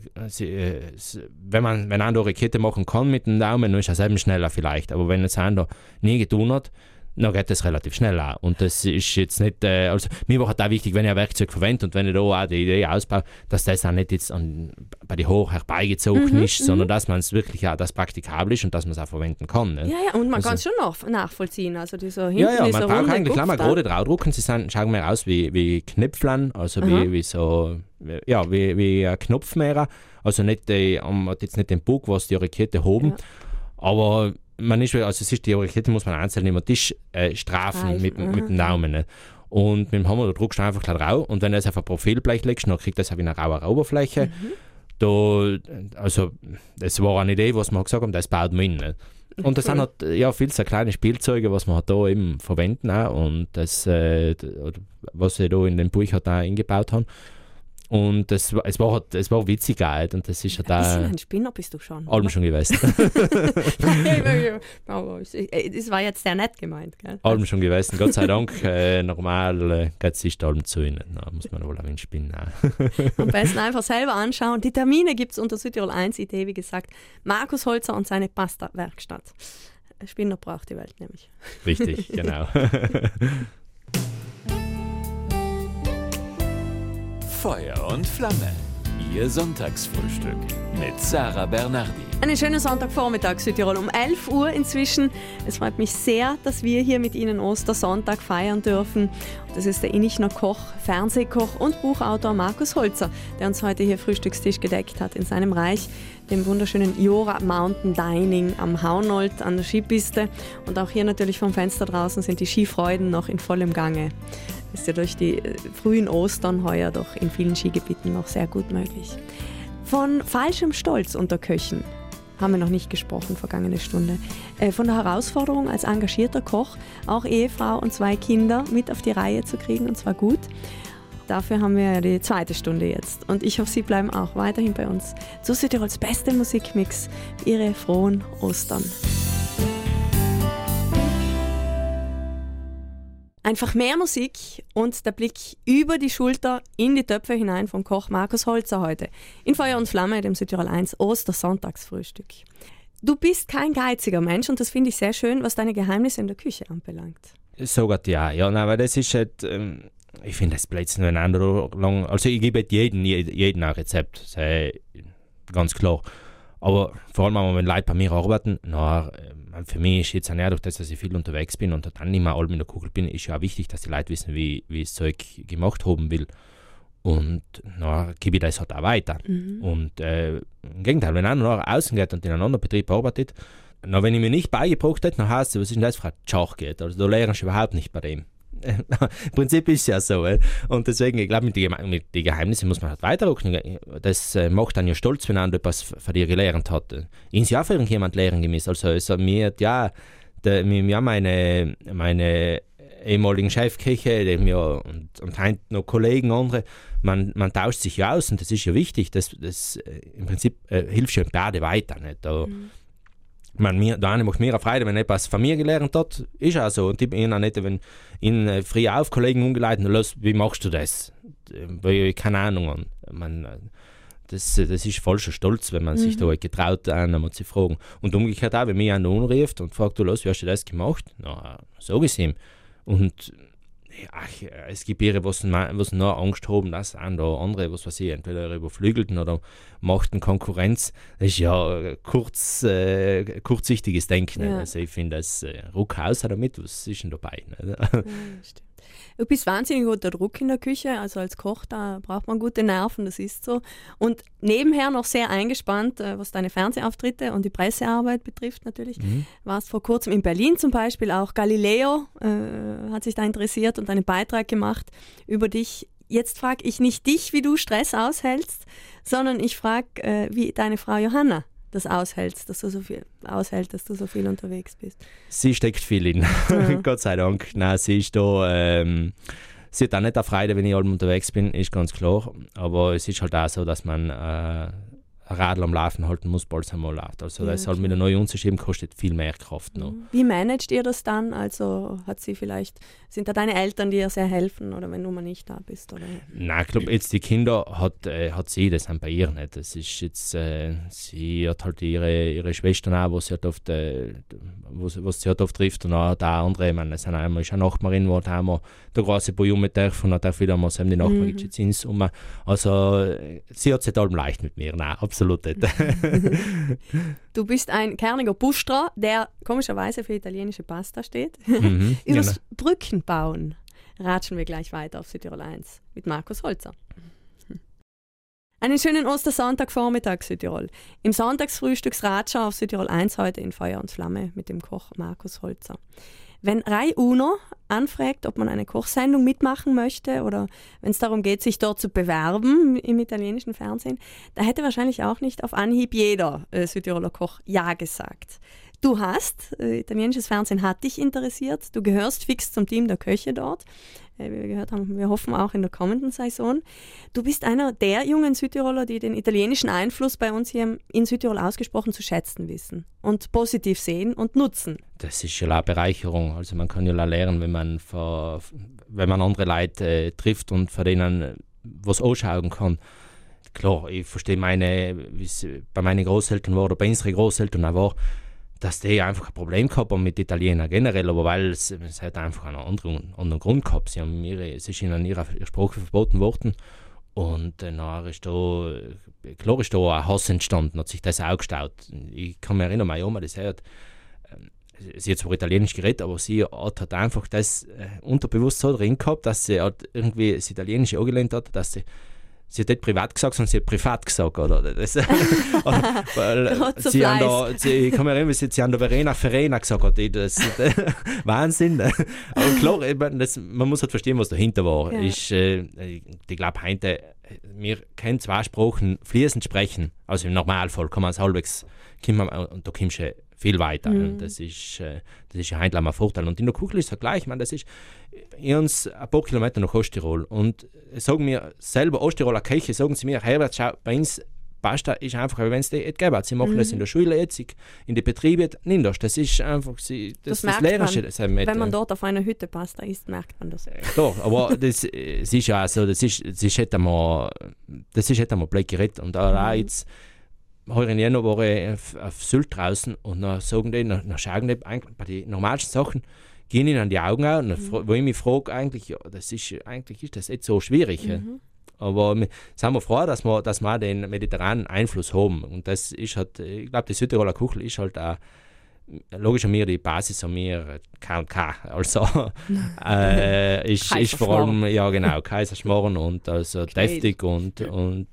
Speaker 3: wenn man eine Rakete machen kann mit dem Daumen, dann ist er selber schneller vielleicht, aber wenn es einer nie getan hat, dann geht das relativ schnell an. Und das ist jetzt nicht, also mir war halt auch wichtig, wenn ich ein Werkzeug verwende und wenn ich da auch die Idee ausbaue, dass das auch nicht jetzt bei den Haaren herbeigezogen ist, sondern dass man es wirklich auch das praktikabel ist und dass man es auch verwenden kann. Ne?
Speaker 2: Ja, und man kann es schon nachvollziehen. Also dieser hinten
Speaker 3: ja, man
Speaker 2: dieser
Speaker 3: braucht
Speaker 2: runde
Speaker 3: eigentlich,
Speaker 2: Kopf
Speaker 3: mal gerade draufdrucken, schauen mir aus wie Knöpflein, also wie so, ja, wie ein Knopfmehrer. Also nicht jetzt nicht den Bug, was die Rakete hoben, aber es ist die Rakete, muss man einzeln über den Tisch strafen mit dem Daumen. Ne? Und mit dem Hammer, da drückst du einfach gleich drauf und wenn du es auf ein Profilblech legst, dann kriegt das auch eine raue Oberfläche. Also das war eine Idee, was wir gesagt haben, das baut man in. Ne? Und das sind halt viel so kleine Spielzeuge, was wir halt da eben verwenden auch, und das, was sie da in dem Buch halt auch eingebaut haben. Und es war witzig halt. Und das ist ja
Speaker 2: Ein bisschen
Speaker 3: da
Speaker 2: ein Spinner bist du schon.
Speaker 3: allem schon gewesen.
Speaker 2: Das war jetzt sehr nett gemeint, gell?
Speaker 3: Allem schon gewesen. Gott sei Dank, normal geht es nicht allem zu ihnen. Da muss man wohl auch ein Spinnen.
Speaker 2: Am besten einfach selber anschauen. Die Termine gibt es unter Südtirol 1 Idee, wie gesagt. Markus Holzer und seine Pasta-Werkstatt. Spinner braucht die Welt nämlich.
Speaker 3: Richtig, genau.
Speaker 1: Feuer und Flamme. Ihr Sonntagsfrühstück mit Sarah Bernardi.
Speaker 2: Einen schönen Sonntagvormittag, Südtirol, um 11 Uhr inzwischen. Es freut mich sehr, dass wir hier mit Ihnen Ostersonntag feiern dürfen. Das ist der Innichner Koch, Fernsehkoch und Buchautor Markus Holzer, der uns heute hier Frühstückstisch gedeckt hat in seinem Reich, dem wunderschönen Jora Mountain Dining am Haunold an der Skipiste. Und auch hier natürlich vom Fenster draußen sind die Skifreuden noch in vollem Gange. Ist ja durch die frühen Ostern heuer doch in vielen Skigebieten noch sehr gut möglich. Von falschem Stolz unter Köchen haben wir noch nicht gesprochen, vergangene Stunde. Von der Herausforderung als engagierter Koch, auch Ehefrau und 2 Kinder mit auf die Reihe zu kriegen, und zwar gut. Dafür haben wir die zweite Stunde jetzt. Und ich hoffe, Sie bleiben auch weiterhin bei uns zu Südtirols beste Musikmix. Ihre frohen Ostern. Einfach mehr Musik und der Blick über die Schulter in die Töpfe hinein vom Koch Markus Holzer heute. In Feuer und Flamme, dem Südtirol 1 Ostersonntagsfrühstück. Du bist kein geiziger Mensch und das finde ich sehr schön, was deine Geheimnisse in der Küche anbelangt.
Speaker 3: Sogar ja. Nein, aber das ist halt, ich finde das Blödsinn, wenn andere lang, also ich gebe jeden ein Rezept, das ist ganz klar. Aber vor allem, wenn Leute bei mir arbeiten, für mich ist jetzt auch nicht durch das, dass ich viel unterwegs bin und dann nicht mehr allem in der Kugel bin, ist ja auch wichtig, dass die Leute wissen, wie ich das Zeug gemacht haben will. Und gebe ich das halt auch weiter. Und im Gegenteil, wenn einer außen geht und in einem anderen Betrieb arbeitet, wenn ich mir nicht beigebracht hätte, dann heißt es, was ist denn das für ein Schach geht? Also da lernst du überhaupt nicht bei dem. Im Prinzip ist es ja so. Und deswegen, ich glaube, mit den Geheimnissen muss man halt weiterrücken. Das macht dann ja stolz, wenn einer etwas von dir gelernt hat. Ihn ja für irgendjemand lernen gemäß. Also mir, meine ehemaligen Chefköche, und heute noch Kollegen, andere, man tauscht sich ja aus und das ist ja wichtig. Das im Prinzip hilft schon beide weiter. Nicht? Der eine macht mir eine Freude, wenn er etwas von mir gelernt hat, ist auch so. Und ich bin auch nicht, wenn ihn früh auf Kollegen umgeleitet und wie machst du das? Weil ich keine Ahnung habe. Das ist falscher Stolz, wenn man sich da getraut, einmal zu fragen. Und umgekehrt auch, wenn mich einer anruft und fragt, wie hast du das gemacht? Na, sag ich ihm. Und es gibt ihre, was noch Angst haben, dass andere, was weiß ich, entweder überflügelten oder machten Konkurrenz. Das ist ja kurzsichtiges Denken. Ja. Also ich finde, das Ruckhaus damit, was ist denn dabei?
Speaker 2: Ja, stimmt. Du bist wahnsinnig guter Druck in der Küche, also als Koch, da braucht man gute Nerven, das ist so. Und nebenher noch sehr eingespannt, was deine Fernsehauftritte und die Pressearbeit betrifft natürlich. Warst vor kurzem in Berlin zum Beispiel, auch Galileo hat sich da interessiert und einen Beitrag gemacht über dich. Jetzt frage ich nicht dich, wie du Stress aushältst, sondern ich frage, wie deine Frau Johanna das aushältst, dass du so viel unterwegs bist.
Speaker 3: Sie steckt viel in, Gott sei Dank. Nein, sie ist da, sie hat auch nicht eine Freude, wenn ich allem unterwegs bin, ist ganz klar. Aber es ist halt auch so, dass man ein Radl am Laufen halten muss, bald es einmal läuft. Also das halt mit der neuen umzuschieben, kostet viel mehr Kraft noch.
Speaker 2: Wie managt ihr das dann? Also sind da deine Eltern, die dir sehr helfen, oder wenn du mal nicht da bist? Oder?
Speaker 3: Nein, ich glaube, jetzt die Kinder hat sie, das sind bei ihr nicht. Das ist jetzt, sie hat halt ihre Schwestern auch, was sie halt oft trifft, und auch da andere, ich meine, es ist eine Nachbarin, wo da einmal der große Boy mit darf, und dann darf wieder mal die Nachbarin ins Also sie hat es nicht allem leicht mit mir, nein, absolut nicht.
Speaker 2: Du bist ein kerniger Bustra, der komischerweise für italienische Pasta steht. Übers Brückenbauen ratschen wir gleich weiter auf Südtirol 1 mit Markus Holzer. Einen schönen Ostersonntagvormittag, Südtirol. Im Sonntagsfrühstücksratschau auf Südtirol 1 heute in Feuer und Flamme mit dem Koch Markus Holzer. Wenn Rai Uno anfragt, ob man eine Kochsendung mitmachen möchte oder wenn es darum geht, sich dort zu bewerben im italienischen Fernsehen, da hätte wahrscheinlich auch nicht auf Anhieb jeder Südtiroler Koch Ja gesagt. Du hast, italienisches Fernsehen hat dich interessiert, du gehörst fix zum Team der Köche dort. wie wir gehört haben. Wir hoffen auch in der kommenden Saison. Du bist einer der jungen Südtiroler, die den italienischen Einfluss bei uns hier in Südtirol ausgesprochen zu schätzen wissen und positiv sehen und nutzen.
Speaker 3: Das ist ja eine Bereicherung. Also man kann ja lernen, wenn man andere Leute trifft und von denen was anschauen kann. Klar, ich verstehe wie es bei meinen Großeltern war oder bei unseren Großeltern auch war, dass die einfach ein Problem gehabt haben mit Italienern generell, aber weil es hat einfach einen anderen Grund gehabt. Es ist ihnen ihre Sprache verboten worden und dann ist da ein Hass entstanden, hat sich das auch gestaut. Ich kann mich erinnern, meine Oma, die sagt, sie hat zwar Italienisch geredet, aber sie hat einfach das unterbewusst so drin gehabt, dass sie halt irgendwie das Italienische angelehnt hat, dass sie hat nicht privat gesagt, sondern sie hat privat gesagt. Oder? Das, weil ich kann mich erinnern, sie haben der Verena gesagt. Das Wahnsinn. Aber klar, man muss halt verstehen, was dahinter war. Ja. Ich glaube, heute, wir können 2 Sprachen fließend sprechen. Also im Normalfall kann man es halbwegs, und da kommst du viel weiter. Mhm. Das ist ja heute ein Vorteil. Und in der Kuchel ist es ja gleich. Ich meine, das ist uns ein paar Kilometer nach Osttirol. Und sagen mir selber, Osttiroler Kirche, sagen sie mir, Herbert, schau, bei uns Pasta ist einfach, wenn es die nicht gäbe. Sie machen das in der Schule jetzt, in den Betrieben, nicht das. Das ist einfach, das Lehrerische.
Speaker 2: Wenn man dort auf einer Hütte Pasta isst, merkt man das.
Speaker 3: Klar, aber das ist ja so, das ist hätte man blöd geredet. Und auch jetzt, heuer in Jänner war ich auf Sylt draußen und dann sagen die, dann schauen die eigentlich bei den normalsten Sachen, gehen ihnen an die Augen an, wo ich mich frage, eigentlich ist das nicht so schwierig. Mhm. Aber sind wir froh, dass wir den mediterranen Einfluss haben. Und das ist halt, ich glaube, die Südtiroler Kuchel ist halt auch, logisch an mir die Basis an mir K&K. Also ist vor allem, ja genau, Kaiserschmarrn und also deftig und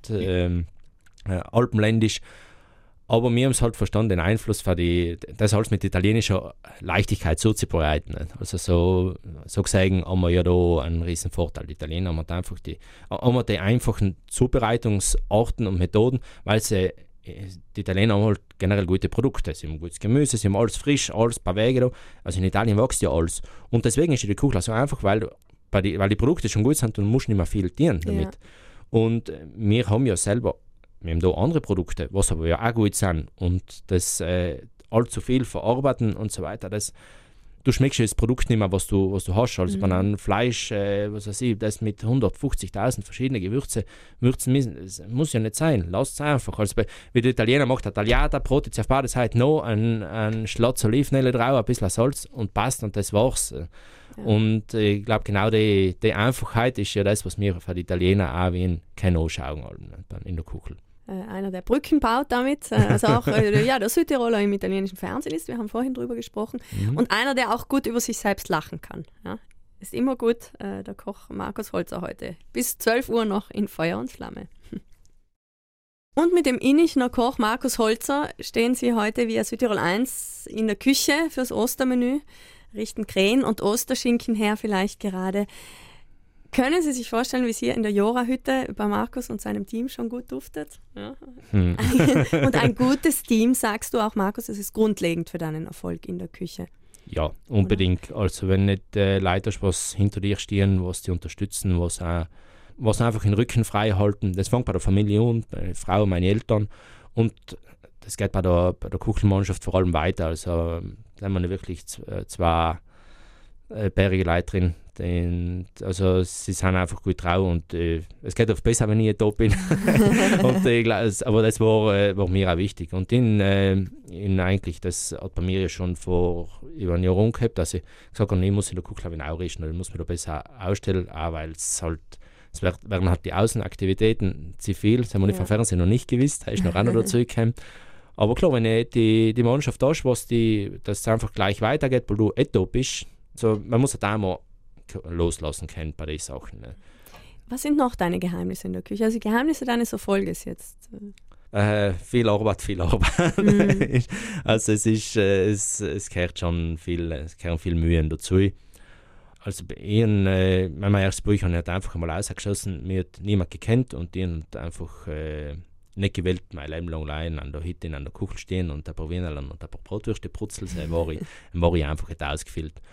Speaker 3: alpenländisch. Aber wir haben es halt verstanden, den Einfluss für das alles mit italienischer Leichtigkeit zuzubereiten. Also so gesehen haben wir ja da einen riesen Vorteil. Die Italiener haben einfach die einfachen Zubereitungsarten und Methoden, weil die Italiener haben halt generell gute Produkte. Sie haben gutes Gemüse, sie haben alles frisch, alles paar Wege da. Also in Italien wächst ja alles. Und deswegen ist die Kuchel so einfach, weil die Produkte schon gut sind und du musst nicht mehr viel tun damit. Ja. Und wir haben ja da andere Produkte, was aber ja auch gut sind und das allzu viel verarbeiten und so weiter, du schmeckst ja das Produkt nicht mehr, was du hast. Also bei einem Fleisch, was weiß ich, das mit 150.000 verschiedenen Gewürzen müssen, das muss ja nicht sein. Lass es einfach. Also wie der Italiener macht, der Tagliata, Brote, Ciabatta, das heißt noch ein Schlatz Olivenöl drauf, ein bisschen Salz und passt und das war's. Ja. Und ich glaube, genau die Einfachheit ist ja das, was wir für die Italiener auch wie kein Anschauen in der Kuchel.
Speaker 2: Einer, der Brücken baut damit, also auch der Südtiroler im italienischen Fernsehen ist, wir haben vorhin drüber gesprochen, und einer, der auch gut über sich selbst lachen kann. Ja? Ist immer gut, der Koch Markus Holzer heute. Bis 12 Uhr noch in Feuer und Flamme. Und mit dem Innichner Koch Markus Holzer stehen Sie heute via Südtirol 1 in der Küche fürs Ostermenü, richten Krähen und Osterschinken her vielleicht gerade. Können Sie sich vorstellen, wie es hier in der Jora-Hütte bei Markus und seinem Team schon gut duftet? Ja. Und ein gutes Team, sagst du auch, Markus, das ist grundlegend für deinen Erfolg in der Küche.
Speaker 3: Ja, unbedingt. Oder? Also wenn nicht Leute, was hinter dir stehen, was die unterstützen, was einfach den Rücken frei halten. Das fängt bei der Familie an, meine Frau, meine Eltern. Und das geht bei der Kuchelmannschaft vor allem weiter. Also da haben wir wirklich 2 bärige Leute drin. Also sie sind einfach gut drauf und es geht oft besser, wenn ich da bin. Aber das war mir auch wichtig. Und eigentlich, das hat bei mir ja schon vor über ein Jahr gehabt, dass ich gesagt habe, ich muss in der Kuchel auch richten, ich muss mich da besser ausstellen, auch weil es werden halt die Außenaktivitäten zu viel, das haben wir vom Fernsehen noch nicht gewusst, da ist noch einer dazu gekommen. Aber klar, wenn die Mannschaft da ist, dass es einfach gleich weitergeht, weil du da bist, also man muss halt auch mal loslassen können bei den Sachen. Ne?
Speaker 2: Was sind noch deine Geheimnisse in der Küche? Also die Geheimnisse deines Erfolges jetzt?
Speaker 3: Viel Arbeit. Also es gehört schon viel Mühe dazu. Also bei ihnen, mein erstes Buch habe ich einfach einmal ausgeschossen, mir hat niemand gekannt und die haben einfach nicht gewählt, mein Leben lang allein an der Hütte, an der Kuchel stehen und ein paar Wienerl und ein paar Brotwürste brutzeln, war ich einfach nicht ausgefüllt.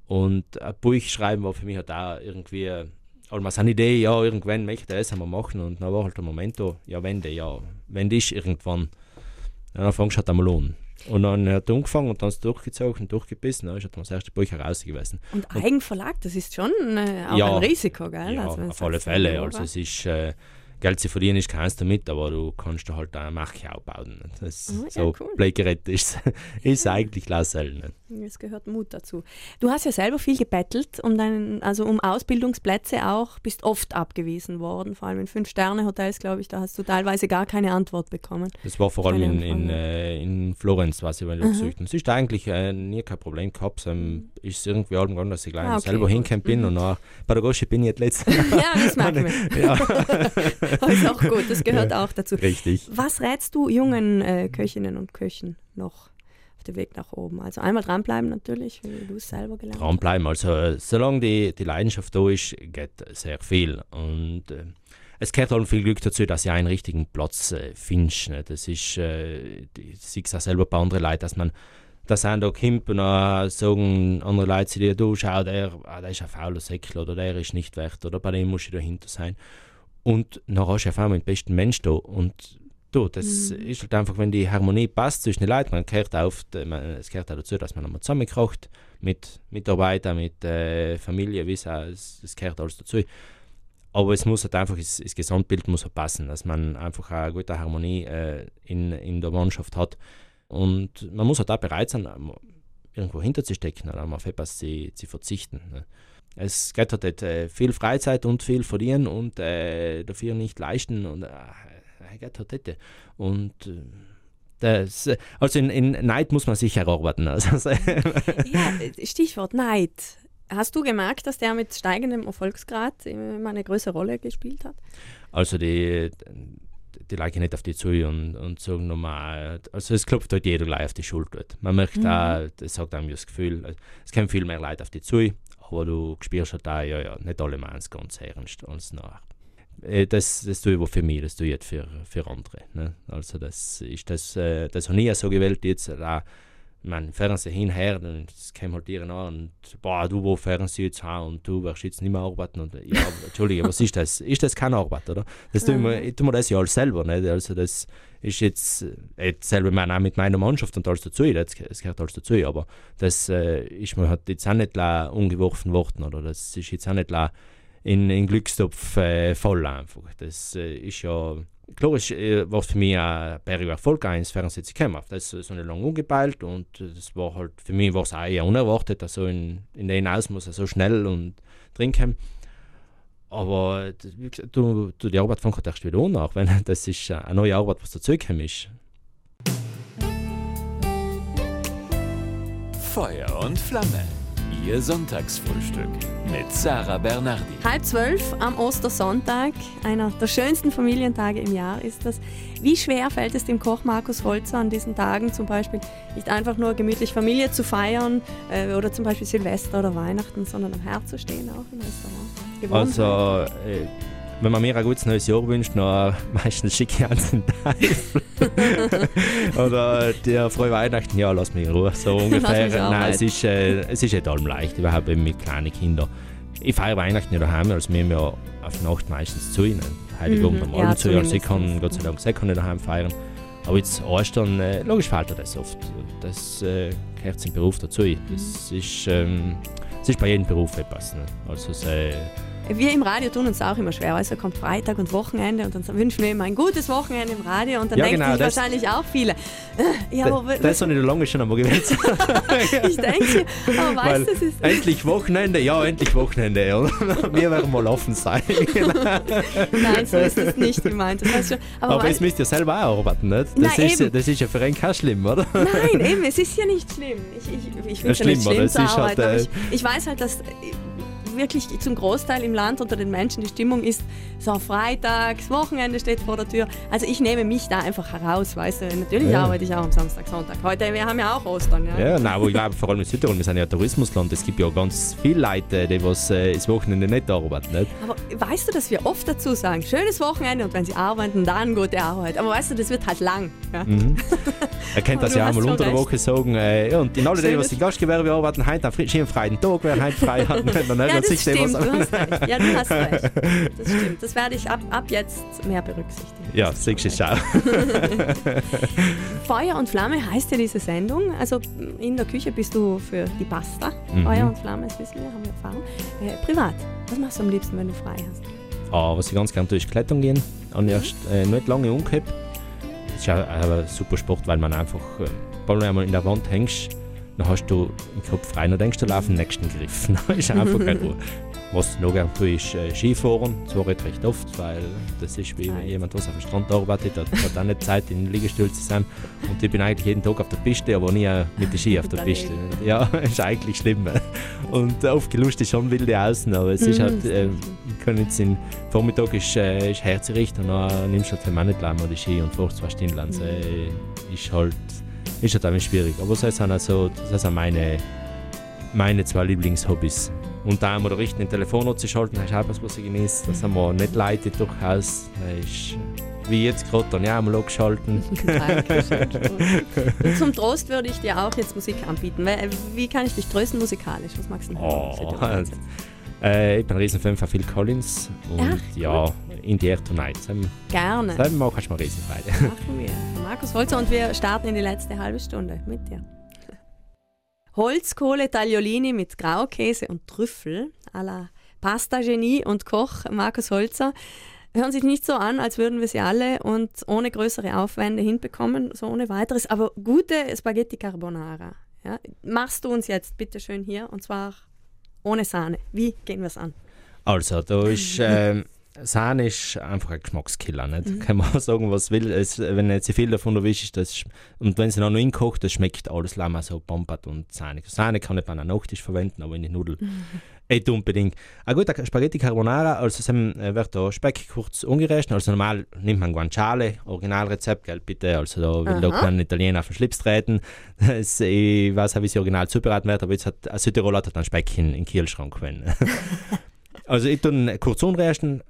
Speaker 3: Und ein Buch schreiben war für mich halt auch irgendwie allmals eine Idee, ja, irgendwann möchte ich das einmal machen. Und dann war halt der Moment da, ja, wenn ist irgendwann, ja, dann fängst du halt einmal an. Und dann hat er angefangen und dann ist es durchgezogen und durchgebissen. Dann ist halt das erste Buch heraus gewesen.
Speaker 2: Und Eigenverlag, das ist schon auch ein Risiko, gell?
Speaker 3: Ja,
Speaker 2: also,
Speaker 3: auf alle Fälle. Also es ist, Geld zu verdienen ist keins damit, aber du kannst da halt eine Marke aufbauen. So
Speaker 2: cool.
Speaker 3: Blödgerät ist eigentlich klar selten.
Speaker 2: Es gehört Mut dazu. Du hast ja selber viel gebettelt um Ausbildungsplätze auch, bist oft abgewiesen worden, vor allem in 5-Sterne-Hotels, glaube ich, da hast du teilweise gar keine Antwort bekommen.
Speaker 3: Das war vor allem in Florenz, was ich gesucht habe. Es ist eigentlich nie kein Problem gehabt. Ist irgendwie allem gegangen, dass ich gleich selber hingekommen bin und nach Pädagogische bin ich jetzt letztes
Speaker 2: Ja, das merken wir.
Speaker 3: Ja.
Speaker 2: Das ist auch gut, das gehört auch dazu.
Speaker 3: Richtig.
Speaker 2: Was rätst du jungen Köchinnen und Köchen noch auf dem Weg nach oben? Also einmal dranbleiben natürlich, wie du es selber gelernt hast.
Speaker 3: Dranbleiben, also solange die Leidenschaft da ist, geht sehr viel. Und es gehört halt viel Glück dazu, dass du einen richtigen Platz findest. Ne? Das ist, ich sehe es auch selber bei anderen Leuten, dass einer da kommt und dann sagen andere Leute zu dir, du schau, der ist ein fauler Säckl oder der ist nicht wert oder bei dem musst du dahinter sein. Und dann hast du auf einmal den besten Mensch da. Und du, das ist halt einfach, wenn die Harmonie passt zwischen den Leuten, es gehört auch dazu, dass man einmal zusammenkocht mit Mitarbeitern, mit Familie, es gehört alles dazu. Aber es muss halt einfach, das Gesamtbild muss halt passen, dass man einfach eine gute Harmonie in der Mannschaft hat. Und man muss halt auch bereit sein, irgendwo hinterzustecken oder auf etwas zu verzichten. Ne? Es geht halt viel Freizeit und viel verdienen und dafür nicht leisten und geht halt nicht. Und also in Neid muss man sich erarbeiten. Also.
Speaker 2: Ja, Stichwort Neid. Hast du gemerkt, dass der mit steigendem Erfolgsgrad immer eine größere Rolle gespielt hat?
Speaker 3: Also die legen nicht auf die zu und sagen nochmal, also es klopft halt jeder gleich auf die Schulter. Man möchte auch, das hat einem das Gefühl, es kommen viel mehr Leute auf die zu, aber du spürst halt auch, ja, nicht alle meinen es ganz ernst als nach. Das tue ich aber für mich, das tue ich jetzt für andere. Ne? Also das habe nie so gewählt jetzt. Mein Fernseher hinher, das käme halt dir an und du wo Fernseher jetzt haben und du wirst jetzt nicht mehr arbeiten und ja, Entschuldige, was ist das? Ist das keine Arbeit, oder? Das tun wir das ja alles selber, nicht? Also das ist jetzt selber auch mit meiner Mannschaft und alles dazu, es gehört alles dazu, aber das ist mir halt jetzt auch nicht umgeworfen worden, oder das ist jetzt auch nicht in Glückstopf voll einfach. Das ist ja klar, war für mich ein bäriger Erfolg, ins Fernsehen zu kommen. Das ist so nicht lange ungepeilt und das war halt, für mich war es auch eher unerwartet, also in den Ausmaß so schnell und drin kommen. Aber wie gesagt, die Arbeit fängt erst wieder an, auch wenn das ist eine neue Arbeit, was dazugekommen ist.
Speaker 1: Feuer und Flamme. Ihr Sonntagsfrühstück mit Sarah Bernardi.
Speaker 2: 11:30 am Ostersonntag, einer der schönsten Familientage im Jahr ist das. Wie schwer fällt es dem Koch Markus Holzer an diesen Tagen zum Beispiel nicht einfach nur gemütlich Familie zu feiern oder zum Beispiel Silvester oder Weihnachten, sondern am Herd zu stehen, auch im Restaurant?
Speaker 3: Also, wenn man mir ein gutes neues Jahr wünscht, dann meistens schicke ich ans den Teufel. Oder die frohe Weihnachten, ja, lass mich in Ruhe, so ungefähr. Nein, es ist nicht allem leicht, überhaupt eben mit kleinen Kindern. Ich feiere Weihnachten nicht daheim, also wir haben ja auf Nacht meistens zu ihnen. Heiligabend am Abend zu, also ich kann Gott sei Dank sehr nicht daheim feiern. Aber jetzt Ostern, logisch fehlt das oft. Das gehört zum Beruf dazu. Das ist bei jedem Beruf etwas. Ne? Also
Speaker 2: wir im Radio tun uns auch immer schwer. Also kommt Freitag und Wochenende und dann wünschen wir immer ein gutes Wochenende im Radio und dann denken sich wahrscheinlich auch viele.
Speaker 3: Das ist noch nicht lange schon einmal gewesen.
Speaker 2: Ich denke, aber weißt du, es ist...
Speaker 3: Endlich Wochenende, ja, endlich Wochenende. Ja. Wir werden mal offen sein.
Speaker 2: Nein, so ist es nicht gemeint. Das heißt schon,
Speaker 3: aber es müsst ihr selber auch arbeiten, nicht? Das ist ja für einen kein schlimm, oder?
Speaker 2: Nein, eben, es ist ja nicht schlimm. Ich finde es ja nicht schlimm zu arbeiten, aber ich weiß halt, dass... wirklich zum Großteil im Land unter den Menschen die Stimmung ist, so Freitag, das Wochenende steht vor der Tür. Also ich nehme mich da einfach heraus, weißt du. Natürlich arbeite ich auch am Samstag, Sonntag. Heute, wir haben ja auch Ostern. Ja,
Speaker 3: nein, aber ich glaube, vor allem in Südtirol, wir sind ja ein Tourismusland, es gibt ja ganz viele Leute, die was das Wochenende nicht arbeiten. Nicht?
Speaker 2: Aber weißt du, dass wir oft dazu sagen, schönes Wochenende und wenn sie arbeiten, dann gute Arbeit. Aber weißt du, das wird halt lang. Ja?
Speaker 3: Er kennt das ja auch mal unter der Woche sagen. Und in alle die, was im Gastgewerbe arbeiten, heute einen schönen freien Tag, wer heute frei hat, dann
Speaker 2: ja, das stimmt, du hast recht. Ja, du hast recht. Das stimmt. Das werde ich ab jetzt mehr berücksichtigen.
Speaker 3: Ja, siehst du schon.
Speaker 2: Feuer und Flamme heißt ja diese Sendung. Also in der Küche bist du für die Pasta. Feuer und Flamme, das wissen wir, haben wir erfahren. Privat, was machst du am liebsten, wenn du frei hast?
Speaker 3: Was ich ganz gerne tue, ist klettern gehen. Und erst nicht lange umgehabt. Das ist ja ein super Sport, weil man einfach, wenn du einmal in der Wand hängst, dann hast du im Kopf frei, dann denkst du, auf den nächsten Griff. Dann ist einfach keine Ruhe. Was ich noch gerne tue, ist Skifahren. Zwar recht oft, weil das ist wie jemand, der auf dem Strand arbeitet, hat auch nicht Zeit, in den Liegestuhl zu sein. Und ich bin eigentlich jeden Tag auf der Piste, aber nie mit den Ski auf der Piste. Ja, ist eigentlich schlimm. Und oft gelust ist schon wilde Außen, aber es ist halt, können jetzt im Vormittag ist herzericht und dann nimmst du halt für mich nicht lange die Ski und fährst 2 Stunden lang. Ist halt ein schwierig. Aber das sind meine 2 Lieblingshobbys. Und da einmal richtig den Telefon anzuschalten, hast du auch was, was ich genieße. Das haben wir nicht Leute durchaus. Das ist wie jetzt gerade dann ja einmal angeschalten.
Speaker 2: Und zum Trost würde ich dir auch jetzt Musik anbieten. Wie kann ich dich trösten musikalisch? Was magst du denn?
Speaker 3: Ich bin ein Riesenfan von Phil Collins. Und In the Air Tonight.
Speaker 2: Gerne.
Speaker 3: Das machst du mir Riesenfreude.
Speaker 2: Machen wir. Markus Holzer und wir starten in die letzte halbe Stunde mit dir. Holzkohle Tagliolini mit Graukäse und Trüffel à la Pasta-Genie und Koch Markus Holzer. Hören sich nicht so an, als würden wir sie alle und ohne größere Aufwände hinbekommen, so ohne weiteres. Aber gute Spaghetti Carbonara, ja, machst du uns jetzt bitte schön hier und zwar ohne Sahne. Wie gehen wir es an?
Speaker 3: Also, da ist... Sahne ist einfach ein Geschmackskiller, nicht? Kann man sagen, was will. Wenn nicht zu viel davon erwischt ist, und wenn sie noch hinkocht, das schmeckt alles Lama so bombard und Sahne. Sahne kann ich bei einer Nachtisch verwenden, aber in die Nudeln nicht unbedingt. Ein guter Spaghetti Carbonara, also wird da Speck kurz ungerecht. Also normal nimmt man Guanciale, Originalrezept, gell, bitte. Also da will da kein Italiener auf den Schlips treten. Ich weiß auch, wie sie original zubereitet wird, aber jetzt hat ein Südtiroler dann Speck in den Kühlschrank gewinnen. Also ich tue kurz unrösten,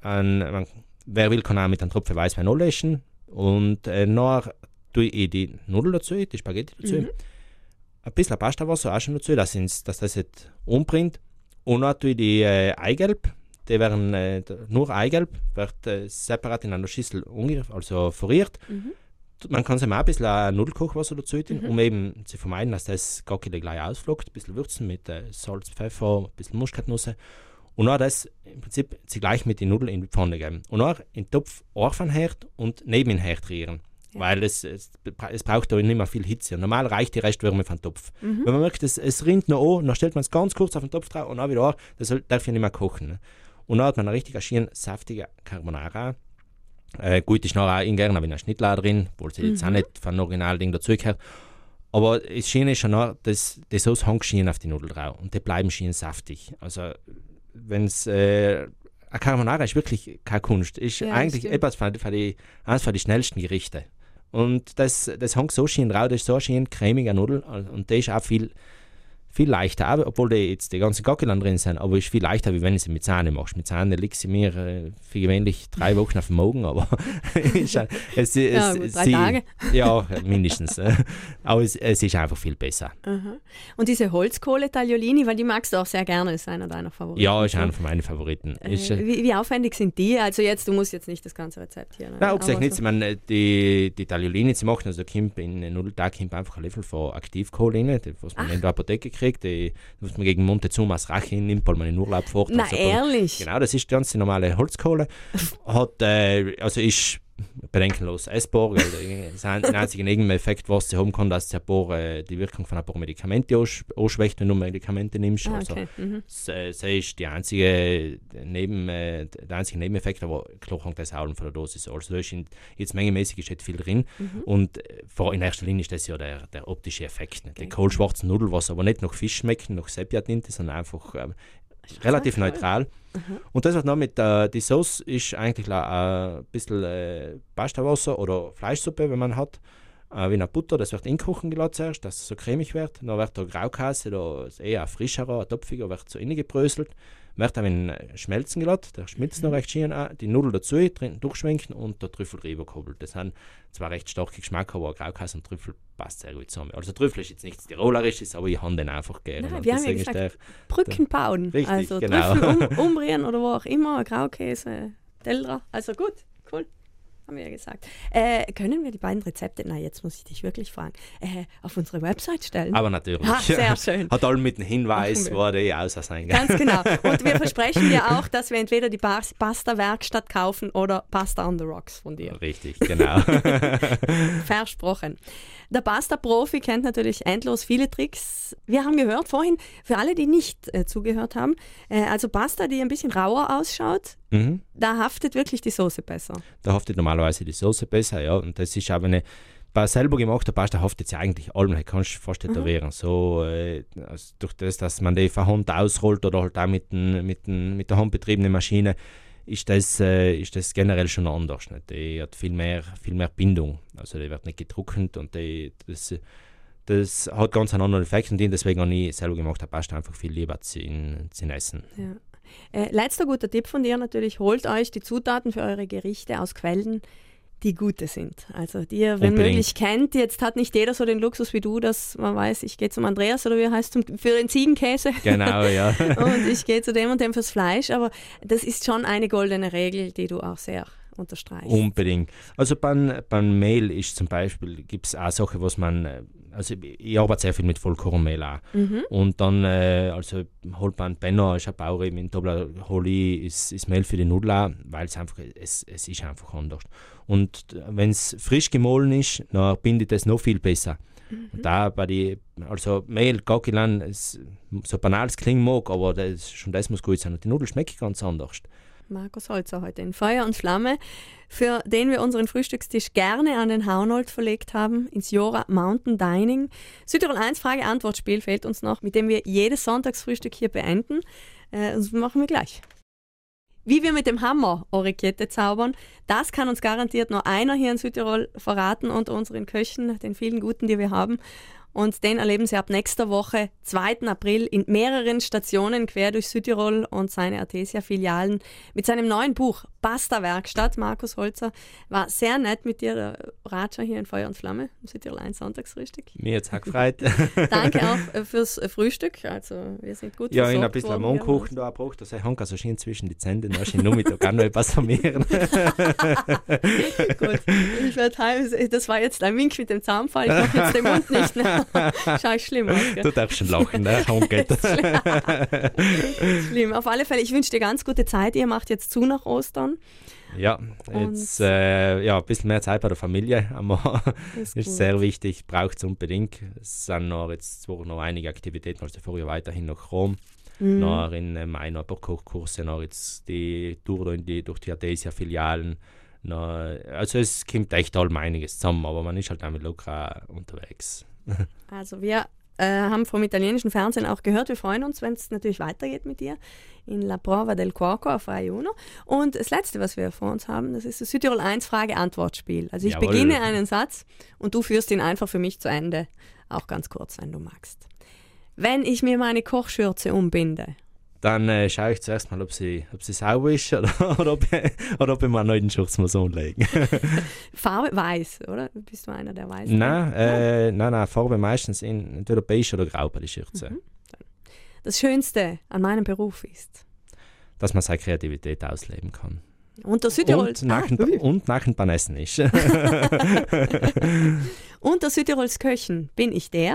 Speaker 3: wer will kann auch mit einem Tropfen Weißwein anlöschen und nachher tue ich die Nudeln dazu, die Spaghetti dazu, ein bisschen Pastawasser auch schon dazu, dass das jetzt umbringt und dann tue ich die Eigelb, die werden nur Eigelb, wird separat in einer Schüssel verriert. Man kann sich auch ein bisschen Nudelkochwasser dazu tun, um eben zu vermeiden, dass das gar nicht gleich ausflockt, ein bisschen würzen mit Salz, Pfeffer, ein bisschen Muskatnuss. Und dann das im Prinzip gleich mit den Nudeln in die Pfanne geben. Und dann in den Topf Herd und neben den Herd rühren. Ja. Weil es braucht da nicht mehr viel Hitze. Und normal reicht die Restwürme von den Topf. Wenn man merkt, es rinnt noch an, dann stellt man es ganz kurz auf den Topf drauf und dann wieder an. Das darf ja nicht mehr kochen. Ne? Und dann hat man eine richtig schön saftige Carbonara. Gut, ist noch auch gerne ein Schnittler drin, obwohl sie jetzt auch nicht von dem Originalding dazugehört. Aber das Schöne ist schon noch, dass die Sauce hängt schön auf die Nudeln drauf. Und die bleiben schön saftig. Also wenn's eine Carbonara ist wirklich keine Kunst, ist eigentlich etwas eines von die schnellsten Gerichte. Und das hängt so schön drauf, das ist so eine schön cremige Nudel und das ist auch viel leichter, aber, obwohl die ganzen Gackelan drin sind, aber ist viel leichter, wie wenn du sie mit Sahne machst. Mit Sahne liegt sie mir für gewöhnlich 3 Wochen auf dem Magen, aber
Speaker 2: 3 Tage.
Speaker 3: Ja, mindestens. Aber es ist einfach viel besser.
Speaker 2: Und diese Holzkohle Tagliolini, weil die magst du auch sehr gerne, ist einer deiner Favoriten.
Speaker 3: Ja, ist einer von meinen Favoriten.
Speaker 2: Wie aufwendig sind die? Also du musst jetzt nicht das ganze Rezept hier.
Speaker 3: Nein, gesagt nicht. Ich meine, die Tagliolini zu machen, also in den Nudeltag kommt einfach ein Löffel von Aktivkohle rein, was man in der Apotheke kriegt. Was man gegen Montezumas Rache nimmt, weil man in Urlaub fährt.
Speaker 2: Na, ehrlich?
Speaker 3: Genau, das ist die ganze normale Holzkohle. Ist bedenkenlos essbar. Der einzige Nebeneffekt, was sie haben kann, dass die Wirkung von ein paar Medikamente anschwächt, wenn du Medikamente nimmst.
Speaker 2: Okay.
Speaker 3: Das ist der einzige Nebeneffekt, aber klar hängt das auch von der Dosis. Also da ist jetzt mengemäßig ist viel drin. Und in erster Linie ist das ja der optische Effekt. Die kohlschwarzen Nudeln, was aber nicht nach Fisch schmecken, nach Sepia-Tinte, sondern einfach relativ neutral. Und das, was noch mit die Sauce ist eigentlich ein bisschen Pastawasser oder Fleischsuppe, wenn man hat. Wie eine Butter, das wird in den Kuchen gelassen zuerst, dass es so cremig wird. Dann wird der Graukäse, da ist eher ein frischerer, ein topfiger, wird so reingebröselt. Wird dann in Schmelzen gelassen, der schmilzt noch recht schön an. Die Nudeln dazu, drin durchschwenken und der Trüffel rübergehobelt. Das sind zwar recht starke Geschmack, aber Graukäse und Trüffel passt sehr gut zusammen. Also Trüffel ist jetzt nichts Tirolerisches, aber ich habe den einfach gerne.
Speaker 2: Nein, wir haben ja gesagt, Brücken bauen.
Speaker 3: Richtig,
Speaker 2: also
Speaker 3: genau.
Speaker 2: Trüffel umrühren oder wo auch immer, Graukäse, Teller. Also gut, cool. Haben wir ja gesagt. Können wir die beiden Rezepte, nein, jetzt muss ich dich wirklich fragen, auf unsere Website stellen?
Speaker 3: Aber natürlich.
Speaker 2: Sehr schön.
Speaker 3: Hat allem mit einem Hinweis, wo der aussehen.
Speaker 2: Ganz genau. Und wir versprechen dir auch, dass wir entweder die Pasta-Werkstatt kaufen oder Pasta on the Rocks von dir.
Speaker 3: Richtig, genau.
Speaker 2: Versprochen. Der Pasta-Profi kennt natürlich endlos viele Tricks. Wir haben gehört vorhin, für alle, die nicht zugehört haben, also Pasta, die ein bisschen rauer ausschaut, da haftet wirklich die Soße besser.
Speaker 3: Da haftet normalerweise die Soße besser, ja. Und das ist aber eine, bei selber gemachter Pasta haftet sie eigentlich allem, das kannst du fast tätowieren. So, also durch das, dass man die von Hand ausrollt oder halt auch mit der handbetriebenen Maschine, ist das generell schon anders. Nicht? Die hat viel mehr Bindung. Also die wird nicht gedruckt und das hat ganz einen anderen Effekt. Und deswegen habe ich selber gemachte Pasta einfach viel lieber zu essen.
Speaker 2: Ja. Letzter guter Tipp von dir natürlich, holt euch die Zutaten für eure Gerichte aus Quellen, die gute sind. Also die ihr, wenn möglich, kennt. Jetzt hat nicht jeder so den Luxus wie du, dass man weiß, ich gehe zum Andreas oder wie er heißt, für den Ziegenkäse.
Speaker 3: Genau, ja.
Speaker 2: Und ich gehe zu dem und dem fürs Fleisch. Aber das ist schon eine goldene Regel, die du auch sehr unterstreichst.
Speaker 3: Unbedingt. Also beim Mehl ist zum Beispiel, gibt es auch Sachen, was man, also ich arbeite sehr viel mit Vollkornmehl auch. Und dann, also holt man Benner, ist ein Bauer, mit Doppler hole ich ist Mehl für die Nudeln auch, weil es ist einfach anders. Und wenn es frisch gemahlen ist, dann bindet es noch viel besser. Und da also Mehl, Gagilan, so banal es klingen mag, aber das muss gut sein. Und die Nudeln schmecken ganz anders.
Speaker 2: Markus Holzer heute in Feuer und Flamme, für den wir unseren Frühstückstisch gerne an den Haunold verlegt haben, ins Jora Mountain Dining. Südtirol 1 Frage-Antwort-Spiel fehlt uns noch, mit dem wir jedes Sonntagsfrühstück hier beenden. Das machen wir gleich. Wie wir mit dem Hammer Orecchiette zaubern, das kann uns garantiert nur einer hier in Südtirol verraten unter unseren Köchen, den vielen Guten, die wir haben. Und den erleben Sie ab nächster Woche, 2. April, in mehreren Stationen quer durch Südtirol und seine Artesia-Filialen mit seinem neuen Buch Pasta-Werkstatt. Markus Holzer war sehr nett mit dir, der Ratscher hier in Feuer und Flamme, im Südtirol 1 Sonntagsfrühstück.
Speaker 3: Mir hat es auch gefreut.
Speaker 2: Danke auch fürs Frühstück, also wir sind gut
Speaker 3: ja, ich habe ein bisschen Mohnkuchen da gebraucht, dass ich hängt so schön zwischen die Zähne, da ist ich nur mit, da kann noch etwas vermehren.
Speaker 2: Gut, ich werde heim, das war jetzt ein Wink mit dem Zaunfall, ich mache jetzt den Mund nicht mehr. Schau schlimm aus, gell?
Speaker 3: Du darfst schon lachen, ne?
Speaker 2: Schlimm. Auf alle Fälle, ich wünsche dir ganz gute Zeit. Ihr macht jetzt zu nach Ostern.
Speaker 3: Ja, jetzt ein bisschen mehr Zeit bei der Familie ist sehr wichtig, braucht es unbedingt. Es sind jetzt zwar noch einige Aktivitäten, also vorher weiterhin nach Rom. Noch in Mai noch ein paar Kochkurse, noch jetzt die Tour durch die Artesia-Filialen. Also es kommt echt allem einiges zusammen, aber man ist halt auch mit locker unterwegs.
Speaker 2: Also wir haben vom italienischen Fernsehen auch gehört, wir freuen uns, wenn es natürlich weitergeht mit dir in La Prova del Cuoco auf Rai Uno. Und das Letzte, was wir vor uns haben, das ist das Südtirol 1 Frage-Antwort-Spiel. Also ich beginne einen Satz und du führst ihn einfach für mich zu Ende. Auch ganz kurz, wenn du magst. Wenn ich mir meine Kochschürze umbinde,
Speaker 3: dann schaue ich zuerst mal, ob sie sauber ist oder ob ich mal einen neuen Schurz muss umlegen.
Speaker 2: Farbe weiß, oder? Bist du einer, der weiß?
Speaker 3: Nein, Farbe meistens entweder beige oder grau bei der Schürze.
Speaker 2: Das Schönste an meinem Beruf ist?
Speaker 3: Dass man seine Kreativität ausleben kann.
Speaker 2: Und der Südtirol...
Speaker 3: Und nach dem Essen ist.
Speaker 2: Und der Südtirols Köchen, bin ich der?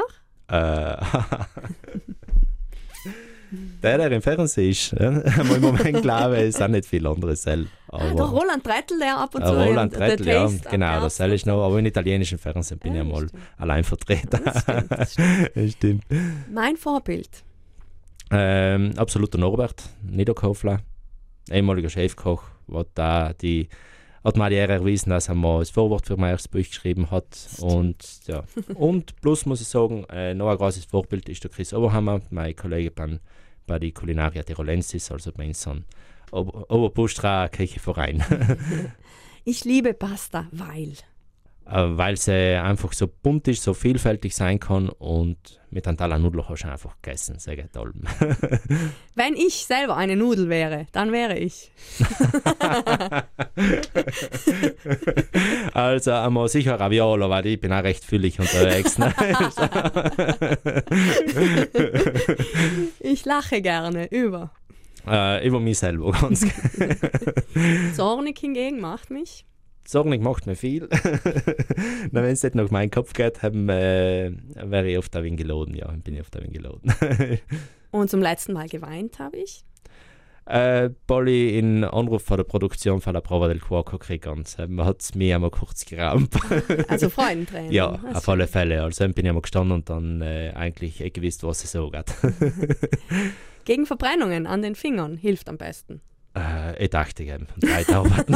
Speaker 3: Der im Fernsehen ist. Im Moment glaube ich, ist auch nicht viel anderes.
Speaker 2: Der Roland Trettl, der ab und zu.
Speaker 3: Roland Trettl, ja, genau, das ist noch. Aber im italienischen Fernsehen bin ich einmal allein vertreten.
Speaker 2: Das stimmt. Mein Vorbild?
Speaker 3: Absoluter Norbert Niederkofler, ehemaliger Chefkoch, hat mir die Ehre erwiesen, dass er mal das Vorwort für mein erstes Buch geschrieben hat. Und plus muss ich sagen, noch ein großes Vorbild ist der Chris Oberhammer, mein Kollege beim bei der Culinaria Tirolensis, also bei uns am Oberpustra Kirchenverein.
Speaker 2: Ich liebe Pasta,
Speaker 3: weil sie einfach so bunt ist, so vielfältig sein kann und mit einem Teller Nudeln hast du einfach gegessen. Sehr toll.
Speaker 2: Wenn ich selber eine Nudel wäre, dann wäre ich.
Speaker 3: Also einmal sicher Raviolo, weil ich bin auch recht füllig unterwegs. Ne?
Speaker 2: Ich lache gerne über
Speaker 3: mich selber ganz.
Speaker 2: Zornig hingegen macht mich.
Speaker 3: Zornig macht mir viel. Wenn es nicht nach meinem Kopf geht, wäre ich oft ein wenig geladen. Ja, bin ich oft ein wenig geladen.
Speaker 2: Und zum letzten Mal geweint habe ich?
Speaker 3: Weil ich einen Anruf von der Produktion von der Prova del Cuoco gekriegt habe. Man hat es mir einmal kurz gerammt.
Speaker 2: Also Freudentränen?
Speaker 3: Ja, auf alle Fälle. Also dann bin ich einmal gestanden und dann eigentlich gewusst, was es so geht.
Speaker 2: Gegen Verbrennungen an den Fingern hilft am besten?
Speaker 3: Ich dachte eben, weiterarbeiten.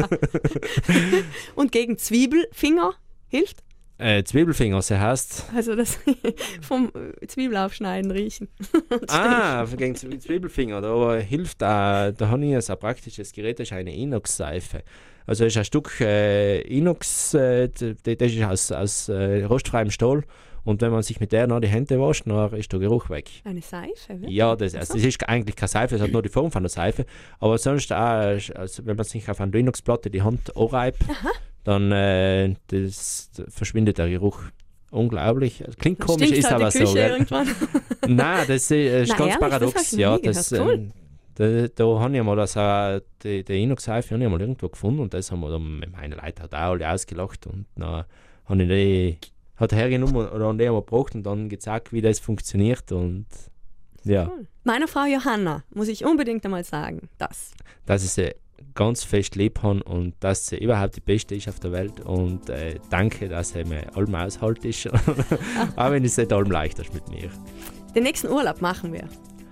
Speaker 2: Und gegen Zwiebelfinger hilft?
Speaker 3: Zwiebelfinger, das heißt?
Speaker 2: Also das vom Zwiebelaufschneiden riechen.
Speaker 3: Gegen Zwiebelfinger, da hilft da habe ich ein sehr praktisches Gerät, das ist eine Inox-Seife. Also ist ein Stück Inox, das ist aus rostfreiem Stahl. Und wenn man sich mit der noch die Hände wascht, dann ist der Geruch weg.
Speaker 2: Eine Seife? Wirklich?
Speaker 3: Ja, das ist eigentlich keine Seife, es hat nur die Form von einer Seife. Aber sonst auch, also wenn man sich auf einer Inox-Platte die Hand anreibt, dann das verschwindet der Geruch unglaublich. Klingt komisch, ist aber so. Nein, das ist ganz paradox. Ja, da habe ich mal die Inox-Seife irgendwo gefunden und das haben wir dann mit meinen Leuten auch alle ausgelacht. Und dann habe ich die hat er hergenommen oder an der einmal gebracht und dann gezeigt, wie das funktioniert. Und ja.
Speaker 2: Cool. Meiner Frau Johanna muss ich unbedingt einmal sagen,
Speaker 3: dass ich sie ganz fest lieb habe und dass sie überhaupt die Beste ist auf der Welt. Und danke, dass sie mir allem aushält ist. Auch wenn es nicht allem leicht ist mit mir.
Speaker 2: Den nächsten Urlaub machen wir.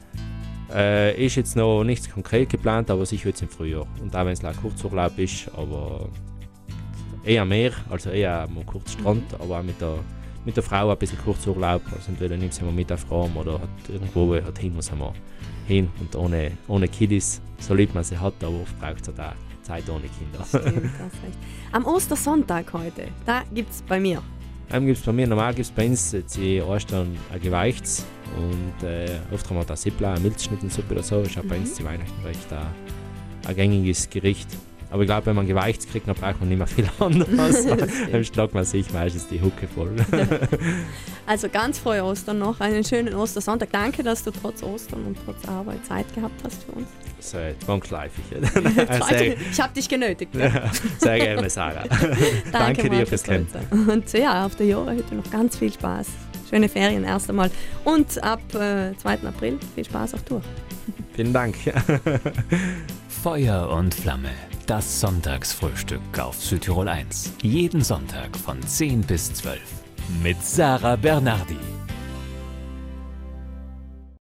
Speaker 3: Ist jetzt noch nichts konkret geplant, aber sicher jetzt im Frühjahr. Und auch wenn es ein Kurzurlaub ist, aber eher mehr, also eher mal kurz Strand, aber auch mit der Frau ein bisschen Kurzurlaub. Also entweder nimmt sie mal mit auf Raum oder hat irgendwo hin, muss man hin. Und ohne Kiddies, so lieb man sie hat, aber oft braucht es auch Zeit ohne Kinder.
Speaker 2: Stimmt, das recht. Am Ostersonntag heute, da gibt es bei mir.
Speaker 3: Normal gibt es bei uns jetzt Ostern ein Geweichts und oft haben wir da Sippler, eine Milzschnittensuppe oder so. Ist auch bei uns zu Weihnachten recht ein gängiges Gericht. Aber ich glaube, wenn man Geweichts kriegt, dann braucht man nicht mehr viel anderes. Dann schlagt man sich meistens die Hucke voll.
Speaker 2: Also ganz frohe Ostern noch, einen schönen Ostersonntag. Danke, dass du trotz Ostern und trotz Arbeit Zeit gehabt hast für uns.
Speaker 3: So, zwangsläufig.
Speaker 2: Ich habe dich genötigt. Ja.
Speaker 3: Sehr gerne, Sarah. Danke dir fürs Kennen.
Speaker 2: Und ja, auf der Jahre-Hütte noch ganz viel Spaß. Schöne Ferien erst einmal. Und ab 2. April viel Spaß auf Tour.
Speaker 3: Vielen Dank.
Speaker 1: Feuer und Flamme. Das Sonntagsfrühstück auf Südtirol 1. Jeden Sonntag von 10 bis 12. Mit Sarah Bernardi.